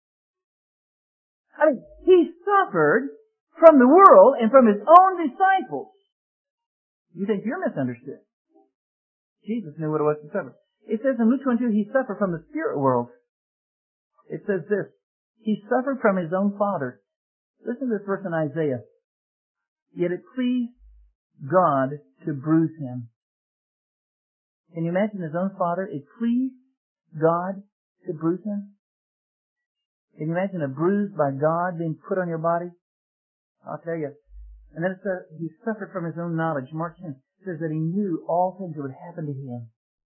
I mean, he suffered from the world and from his own disciples. You think you're misunderstood. Jesus knew what it was to suffer. It says in Luke 22, he suffered from the spirit world. It says this, he suffered from his own father. Listen to this verse in Isaiah. Yet it pleased God to bruise him. Can you imagine his own father? It pleased God to bruise him. Can you imagine a bruise by God being put on your body? I'll tell you. And then it says he suffered from his own knowledge. Mark 10 says that he knew all things that would happen to him.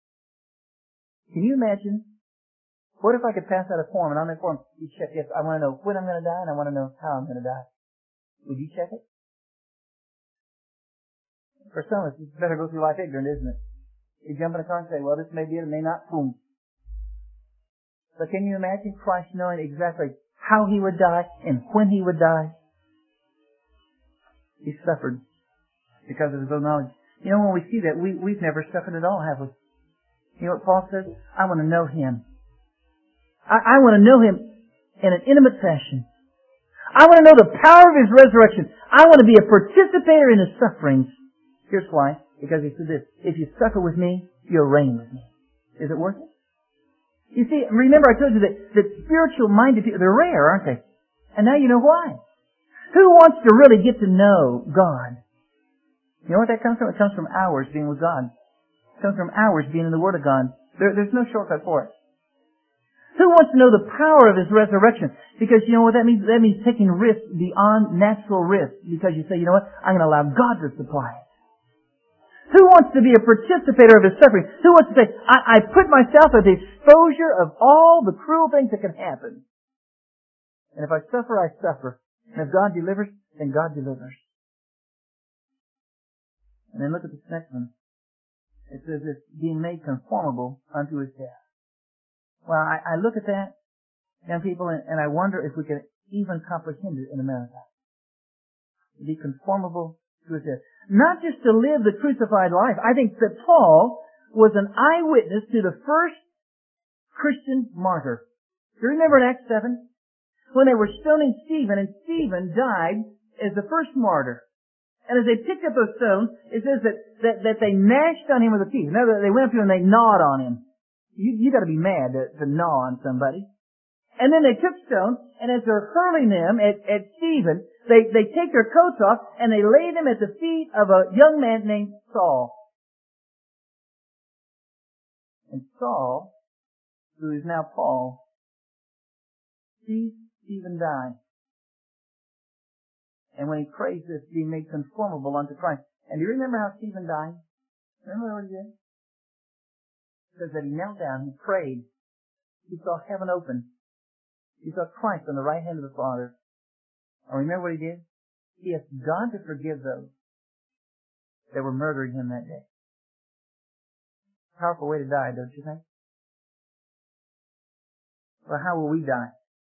Can you imagine? What if I could pass out a form, and on that form you check, yes, I want to know when I'm going to die, and I want to know how I'm going to die. Would you check it? For some of us, it's better go through life ignorant, isn't it? You jump in a car and say, well, this may be it, it may not, boom. But can you imagine Christ knowing exactly how he would die and when he would die? He suffered because of his own knowledge. You know, when we see that, we've never suffered at all, have we? You know what Paul says? I want to know him. I want to know him in an intimate fashion. I want to know the power of his resurrection. I want to be a participator in his sufferings. Here's why. Because he said this, if you suffer with me, you'll reign with me. Is it worth it? You see, remember I told you that spiritual-minded people, they're rare, aren't they? And now you know why. Who wants to really get to know God? You know what that comes from? It comes from hours being with God. It comes from hours being in the Word of God. There's no shortcut for it. Who wants to know the power of his resurrection? Because you know what that means? That means taking risks beyond natural risks. Because you say, you know what? I'm going to allow God to supply it. Who wants to be a participator of his suffering? Who wants to say, I put myself at the exposure of all the cruel things that can happen. And if I suffer, I suffer. And if God delivers, then God delivers. And then look at this next one. It says it's being made conformable unto his death. Well, I look at that, young people, and I wonder if we can even comprehend it in America. Be conformable who says, not just to live the crucified life. I think that Paul was an eyewitness to the first Christian martyr. Do you remember in Acts 7? When they were stoning Stephen, and Stephen died as the first martyr. And as they picked up those stones, it says that they gnashed on him with their teeth. In other words, they went up to him and they gnawed on him. You gotta be mad to gnaw on somebody. And then they took stones, and as they're hurling them at Stephen, they take their coats off, and they lay them at the feet of a young man named Saul. And Saul, who is now Paul, sees Stephen die. And when he prays this, being made conformable unto Christ. And do you remember how Stephen died? Remember what he did? It says that he knelt down, he prayed. He saw heaven open. He saw Christ on the right hand of the Father. And remember what he did? He asked God to forgive those that were murdering him that day. Powerful way to die, don't you think? Well, how will we die?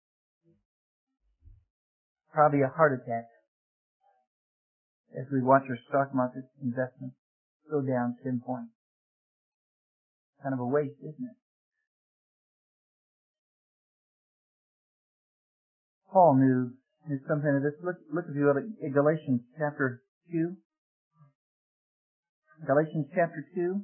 Probably a heart attack. As we watch our stock market investments go down 10 points. Kind of a waste, isn't it? Paul knew something of this. Look if you will at Galatians chapter 2. Galatians chapter 2,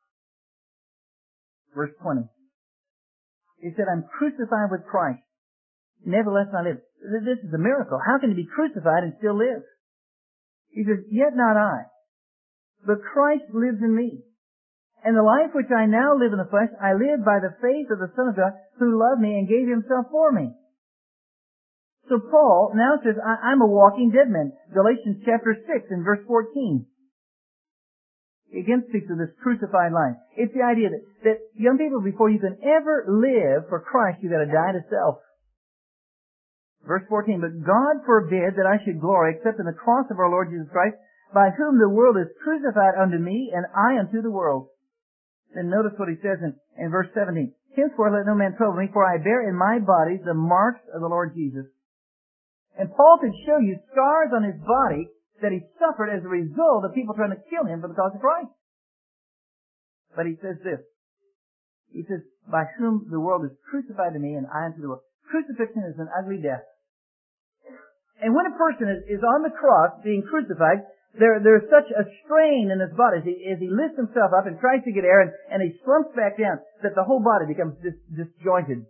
verse 20. He said, I'm crucified with Christ. Nevertheless I live. This is a miracle. How can you be crucified and still live? He says, yet not I, but Christ lives in me. And the life which I now live in the flesh, I live by the faith of the Son of God, who loved me and gave himself for me. So Paul now says, I'm a walking dead man. Galatians chapter 6 and verse 14. He again speaks of this crucified life. It's the idea that young people, before you can ever live for Christ, you've got to die to self. Verse 14, but God forbid that I should glory except in the cross of our Lord Jesus Christ, by whom the world is crucified unto me, and I unto the world. Then notice what he says in verse 17. Henceforth let no man trouble me, for I bear in my body the marks of the Lord Jesus. And Paul could show you scars on his body that he suffered as a result of people trying to kill him for the cause of Christ. But he says this. He says, by whom the world is crucified to me, and I unto the world. Crucifixion is an ugly death. And when a person is on the cross being crucified, there's such a strain in his body as he lifts himself up and tries to get air and he slumps back down that the whole body becomes disjointed.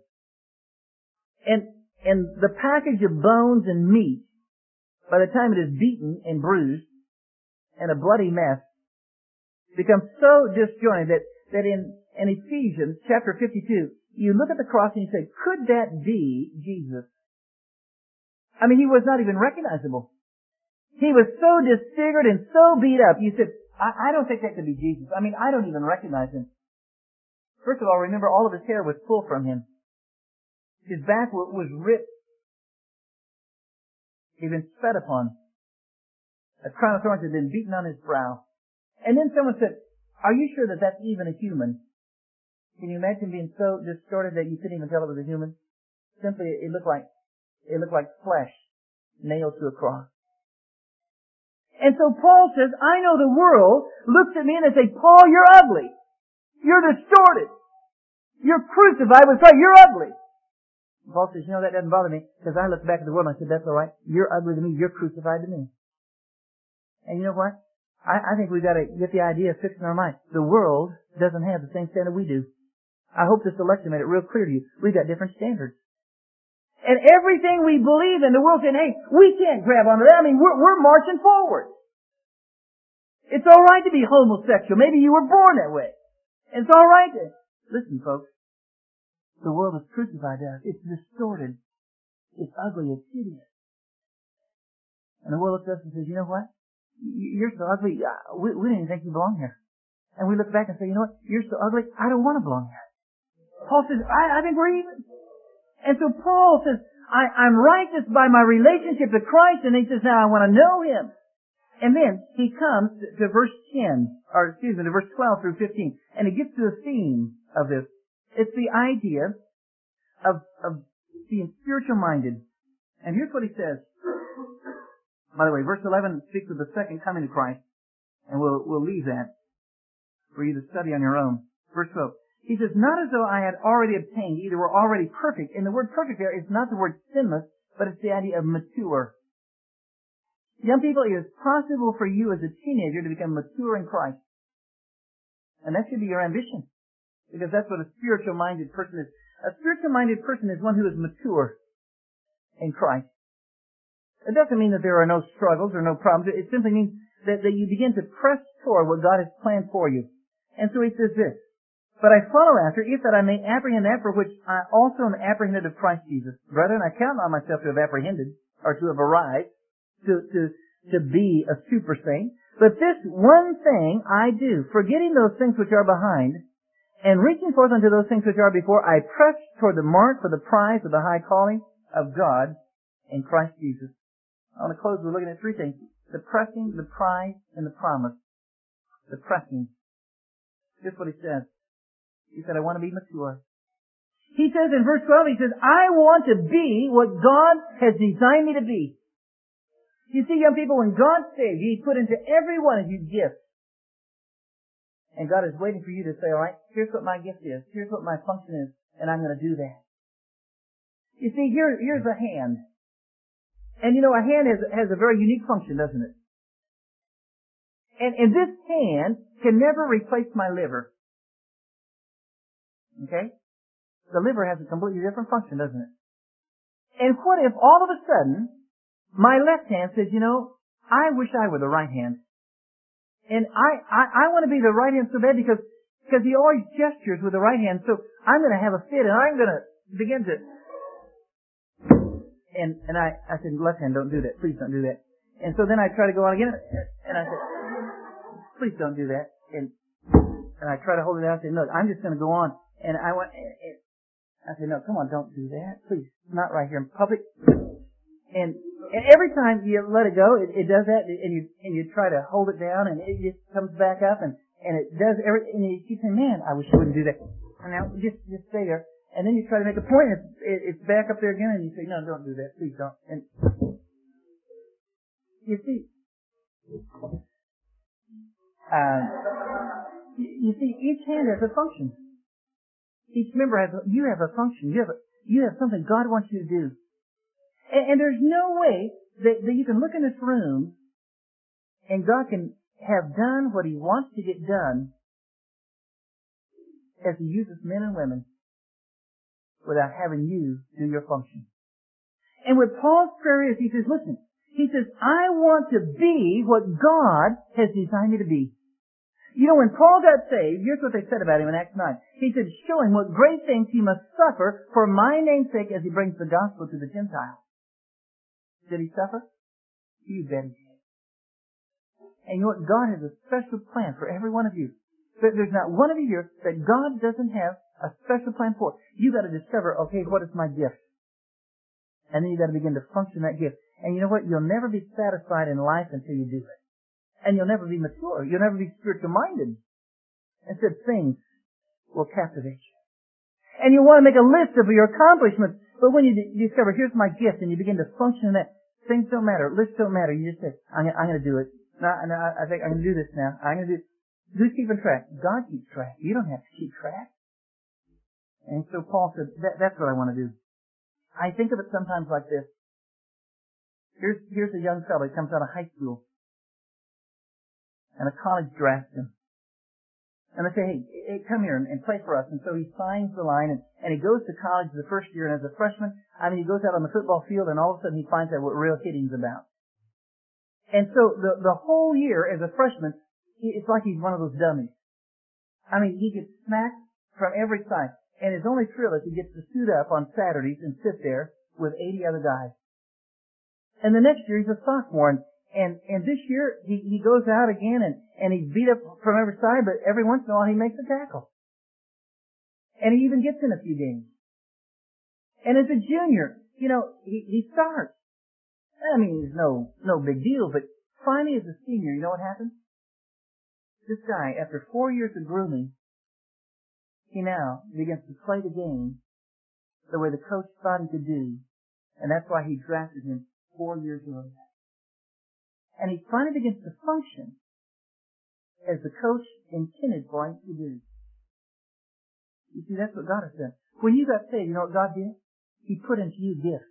And the package of bones and meat, by the time it is beaten and bruised and a bloody mess, becomes so disjointed that in Ephesians chapter 52, you look at the cross and you say, could that be Jesus? I mean, he was not even recognizable. He was so disfigured and so beat up. You said, I don't think that could be Jesus. I mean, I don't even recognize him. First of all, remember, all of his hair was pulled from him. His back was ripped. He'd been spat upon. A crown of thorns had been beaten on his brow. And then someone said, are you sure that that's even a human? Can you imagine being so distorted that you couldn't even tell it was a human? Simply, it looked like flesh nailed to a cross. And so Paul says, I know the world looks at me and they say, Paul, you're ugly. You're distorted. You're crucified with Christ. You're ugly. And Paul says, that doesn't bother me, because I look back at the world and I said, that's all right. You're ugly to me. You're crucified to me. And you know what? I think we've got to get the idea fixed in our mind. The world doesn't have the same standard we do. I hope this election made it real clear to you. We've got different standards. And everything we believe in, the world saying, hey, we can't grab onto that. I mean, we're marching forward. It's all right to be homosexual. Maybe you were born that way. It's all right to... Listen, folks. The world is crucified to us. It's distorted. It's ugly. It's hideous. And the world looks at us and says, you know what? You're so ugly. We didn't even think you belong here. And we look back and say, you know what? You're so ugly. I don't want to belong here. Paul says, I think we're even. And so Paul says, I'm righteous by my relationship to Christ. And he says, now I want to know him. And then he comes to verse 10, or excuse me, to verse 12 through 15. And he gets to the theme of this. It's the idea of being spiritual minded. And here's what he says. By the way, verse 11 speaks of the second coming of Christ, and we'll leave that for you to study on your own. Verse 12. He says, not as though I had already obtained, either were already perfect. And the word perfect there is not the word sinless, but it's the idea of mature. Young people, it is possible for you as a teenager to become mature in Christ. And that should be your ambition, because that's what a spiritual-minded person is. A spiritual-minded person is one who is mature in Christ. It doesn't mean that there are no struggles or no problems. It simply means that you begin to press toward what God has planned for you. And so he says this, but I follow after, if that I may apprehend that for which I also am apprehended of Christ Jesus. Brethren, I count not myself to have apprehended, or to have arrived, to be a super saint. But this one thing I do, forgetting those things which are behind, and reaching forth unto those things which are before, I press toward the mark for the prize of the high calling of God in Christ Jesus. I want to close with looking at three things. The pressing, the prize, and the promise. The pressing. Here's what he says. He said, I want to be mature. He says in verse 12, he says, I want to be what God has designed me to be. You see, young people, when God saves you, He put into every one of you gifts. And God is waiting for you to say, all right, here's what my gift is. Here's what my function is. And I'm going to do that. You see, here's a hand. And you know, a hand has a very unique function, doesn't it? And this hand can never replace my liver. Okay? The liver has a completely different function, doesn't it? And what if all of a sudden, my left hand says, you know, I wish I were the right hand. And I want to be the right hand so bad because he always gestures with the right hand. So I'm going to have a fit and I'm going to begin to... And I said, left hand, don't do that. Please don't do that. And so then I try to go on again and I said, please don't do that. And I try to hold it out and say, look, I'm just going to go on. And I said, no, come on, don't do that. Please, not right here in public. And every time you let it go, it does that, and you try to hold it down, and it just comes back up, and it does and you keep saying, man, I wish I wouldn't do that. And now, just stay there. And then you try to make a point, and it's back up there again, and you say, no, don't do that, please don't. And you see, each hand has a function. Each member you have a function. You have something God wants you to do. And there's no way that you can look in this room and God can have done what He wants to get done as He uses men and women without having you do your function. And what Paul's prayer is, he says, listen, he says, I want to be what God has designed me to be. You know, when Paul got saved, here's what they said about him in Acts 9. He said, showing what great things he must suffer for my name's sake as he brings the gospel to the Gentiles. Did he suffer? You bet he did. And you know what? God has a special plan for every one of you. There's not one of you here that God doesn't have a special plan for. You've got to discover, okay, what is my gift? And then you've got to begin to function that gift. And you know what? You'll never be satisfied in life until you do it. And you'll never be mature. You'll never be spiritual-minded. Instead, things will captivate you. And you want to make a list of your accomplishments. But when you discover, here's my gift, and you begin to function in that, things don't matter. Lists don't matter. You just say, I'm going to do it. No, I think I'm going to do this now. I'm going to do it. Who's keeping track? God keeps track. You don't have to keep track. And so Paul said, that's what I want to do. I think of it sometimes like this. Here's a young fellow. He comes out of high school. And a college drafts him. And they say, hey, come here and play for us. And so he signs the line, and he goes to college the first year, and as a freshman, he goes out on the football field, and all of a sudden he finds out what real hitting's about. And so the whole year as a freshman, it's like he's one of those dummies. He gets smacked from every side. And his only thrill is he gets to suit up on Saturdays and sit there with 80 other guys. And the next year he's a sophomore, and this year, he goes out again and he's beat up from every side, but every once in a while he makes a tackle. And he even gets in a few games. And as a junior, he starts. It's no big deal, but finally as a senior, you know what happens? This guy, after 4 years of grooming, he now begins to play the game the way the coach thought he could do. And that's why he drafted him 4 years earlier. And he finally begins to function as the coach intended for him to do. You see, that's what God has done. When you got saved, you know what God did? He put into you gifts.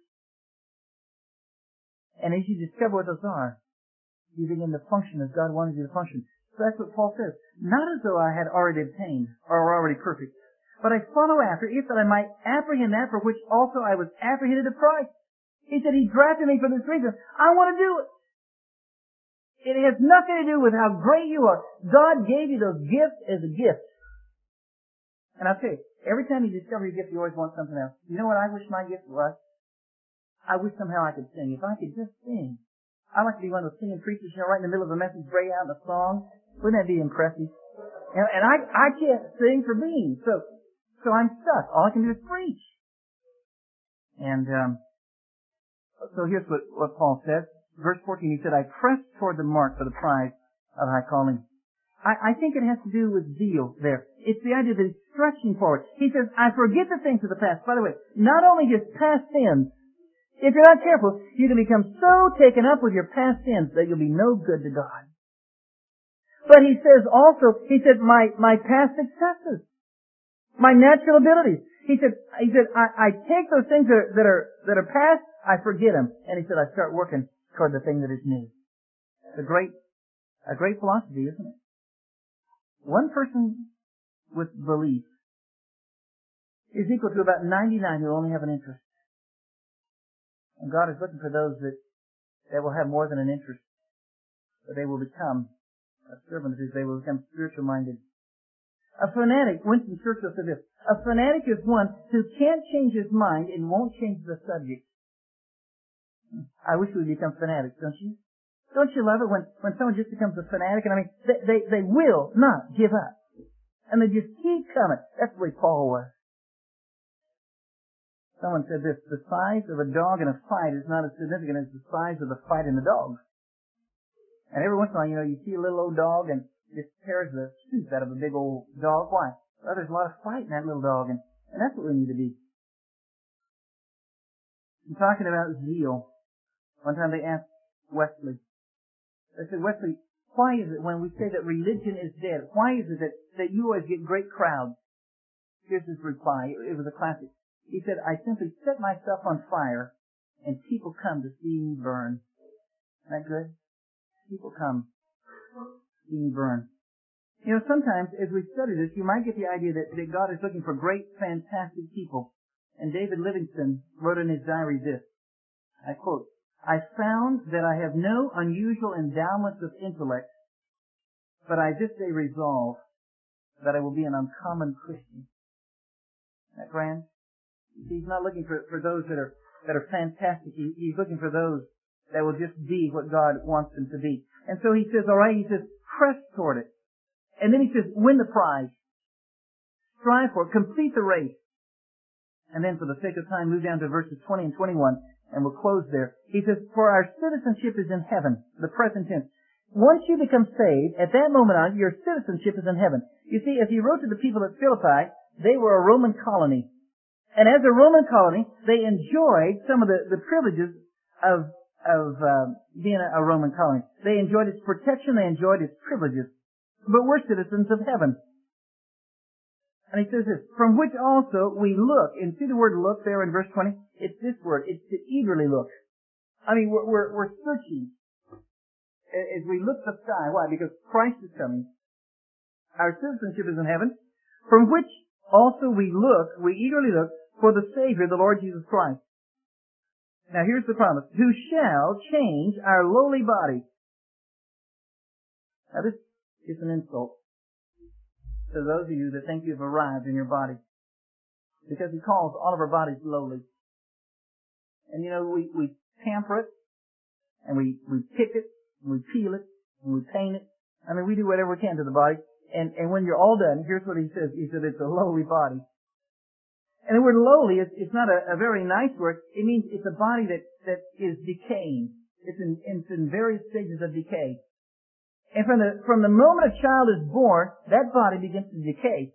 And as you discover what those are, you begin to function as God wanted you to function. So that's what Paul says. Not as though I had already obtained or were already perfect, but I follow after, if that I might apprehend that for which also I was apprehended of Christ. He said he drafted me for this reason. I want to do it. It has nothing to do with how great you are. God gave you those gifts as a gift. And I'll tell you, every time you discover your gift, you always want something else. You know what I wish my gift was? I wish somehow I could sing. If I could just sing. I'd like to be one of those singing preachers, right in the middle of a message, break out in a song. Wouldn't that be impressive? And I can't sing for beans. So I'm stuck. All I can do is preach. And, so here's what Paul says. Verse 14, he said, I press toward the mark for the prize of high calling. I think it has to do with zeal there. It's the idea that he's stretching forward. He says, I forget the things of the past. By the way, not only his past sins, if you're not careful, you can become so taken up with your past sins that you'll be no good to God. But he says also, my past successes, my natural abilities. He said, I take those things that are past, I forget them. And he said, I start working toward the thing that is new. It's a great philosophy, isn't it? One person with belief is equal to about 99 who only have an interest. And God is looking for those that will have more than an interest, but they will become a servant of His. They will become spiritual minded. A fanatic, Winston Churchill said this, a fanatic is one who can't change his mind and won't change the subject. I wish we would become fanatics, don't you? Don't you love it when someone just becomes a fanatic? And I mean, they will not give up. And they just keep coming. That's the way Paul was. Someone said this, the size of a dog in a fight is not as significant as the size of the fight in the dog. And every once in a while, you see a little old dog and it tears the tooth out of a big old dog. Why? Well, there's a lot of fight in that little dog, and that's what we need to be. I'm talking about zeal. One time they asked Wesley, they said, Wesley, why is it when we say that religion is dead, why is it that you always get great crowds? Here's his reply. It was a classic. He said, I simply set myself on fire and people come to see me burn. Isn't that good? People come to see me burn. You know, sometimes as we study this, you might get the idea that God is looking for great, fantastic people. And David Livingston wrote in his diary this, I quote, I found that I have no unusual endowments of intellect, but I this day resolve that I will be an uncommon Christian. Isn't that grand? He's not looking for those that are fantastic. He's looking for those that will just be what God wants them to be. And so he says, all right, he says, press toward it. And then he says, win the prize. Strive for it. Complete the race. And then for the sake of time, move down to verses 20 and 21, and we'll close there. He says, for our citizenship is in heaven, the present tense. Once you become saved, at that moment on, your citizenship is in heaven. You see, as he wrote to the people at Philippi, they were a Roman colony. And as a Roman colony, they enjoyed some of the privileges of being a Roman colony. They enjoyed its protection, they enjoyed its privileges. But we're citizens of heaven. And he says this, from which also we look. And see the word look there in verse 20? It's this word. It's to eagerly look. I mean, we're searching as we look to the sky. Why? Because Christ is coming. Our citizenship is in heaven. From which also we eagerly look for the Savior, the Lord Jesus Christ. Now here's the promise. Who shall change our lowly body. Now this is an insult to those of you that think you've arrived in your body. Because he calls all of our bodies lowly. And you know, we pamper it, and we pick it, and we peel it, and we paint it. I mean, we do whatever we can to the body. And when you're all done, here's what he says. He said it's a lowly body. And the word lowly, it's not a very nice word. It means it's a body that is decaying. It's in various stages of decay. And from the moment a child is born, that body begins to decay.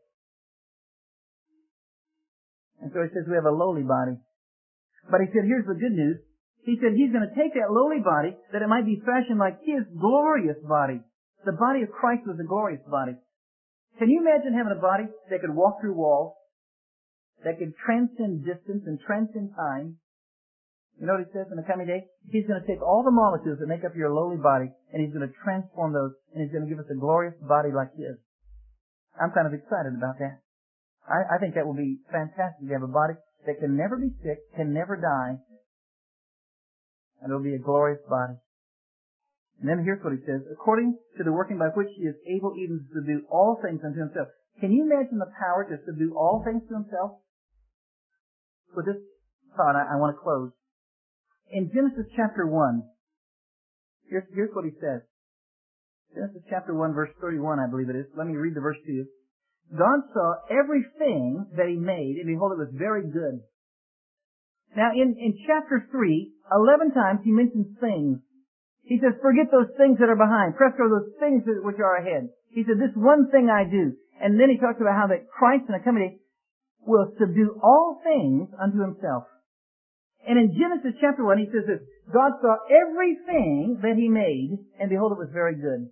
And so he says we have a lowly body. But he said, here's the good news. He said He's going to take that lowly body that it might be fashioned like His glorious body. The body of Christ was a glorious body. Can you imagine having a body that could walk through walls, that could transcend distance and transcend time? You know what He says in the coming day? He's going to take all the molecules that make up your lowly body, and He's going to transform those, and He's going to give us a glorious body like His. I'm kind of excited about that. I think that will be fantastic to have a body that can never be sick, can never die, and it'll be a glorious body. And then here's what He says, according to the working by which He is able even to subdue all things unto Himself. Can you imagine the power to subdue all things to Himself? With this thought, I want to close. In Genesis chapter 1, here's what He says. Genesis chapter 1, verse 31, I believe it is. Let me read the verse to you. God saw everything that He made, and behold, it was very good. Now, in chapter 3, 11 times He mentions things. He says, forget those things that are behind. Press toward those things which are ahead. He said, this one thing I do. And then He talks about how that Christ in a coming day will subdue all things unto Himself. And in Genesis chapter 1, He says this, God saw everything that He made, and behold, it was very good.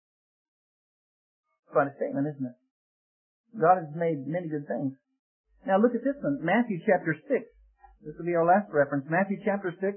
Quite a statement, isn't it? God has made many good things. Now look at this one, Matthew chapter 6. This will be our last reference. Matthew chapter 6.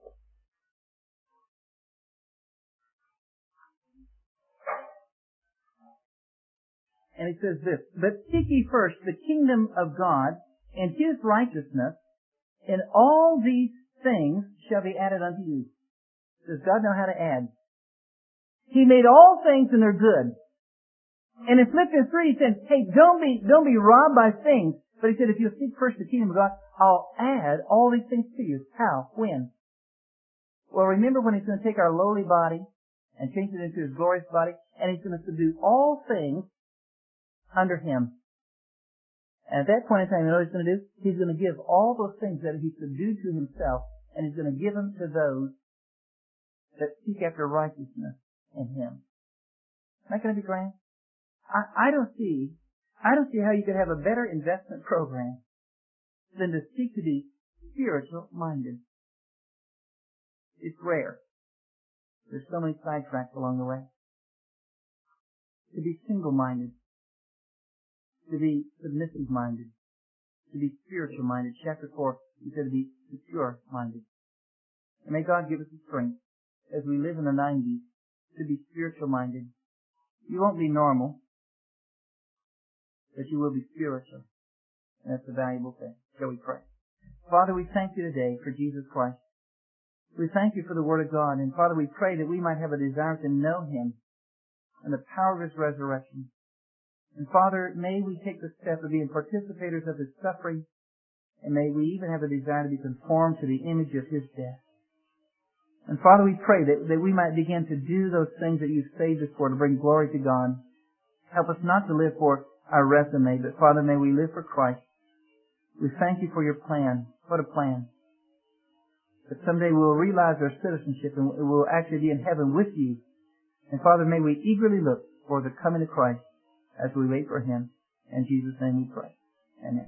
And He says this, but seek ye first the kingdom of God and His righteousness, and all these things shall be added unto you. Does God know how to add? He made all things and they're good. And in Philippians 3 He said, hey, don't be robbed by things. But He said, if you seek first the kingdom of God, I'll add all these things to you. How? When? Well, remember when He's going to take our lowly body and change it into His glorious body, and He's going to subdue all things under Him. And at that point in time, you know what He's going to do? He's going to give all those things that He subdued to Himself, and He's going to give them to those that seek after righteousness in Him. Isn't that going to be grand? I don't see how you could have a better investment program than to seek to be spiritual minded. It's rare. There's so many sidetracks along the way. To be single minded, to be submissive minded, to be spiritual minded. Chapter 4, He said to be secure minded. And may God give us the strength as we live in the 90s to be spiritual minded. You won't be normal, but you will be spiritual. And that's a valuable thing. Shall we pray? Father, we thank You today for Jesus Christ. We thank You for the Word of God. And Father, we pray that we might have a desire to know Him and the power of His resurrection. And Father, may we take the step of being participators of His suffering, and may we even have a desire to be conformed to the image of His death. And Father, we pray that we might begin to do those things that You've saved us for, to bring glory to God. Help us not to live for our resume, but Father, may we live for Christ. We thank You for Your plan. What a plan. That someday we'll realize our citizenship and we'll actually be in heaven with You. And Father, may we eagerly look for the coming of Christ as we wait for Him. In Jesus' name we pray. Amen.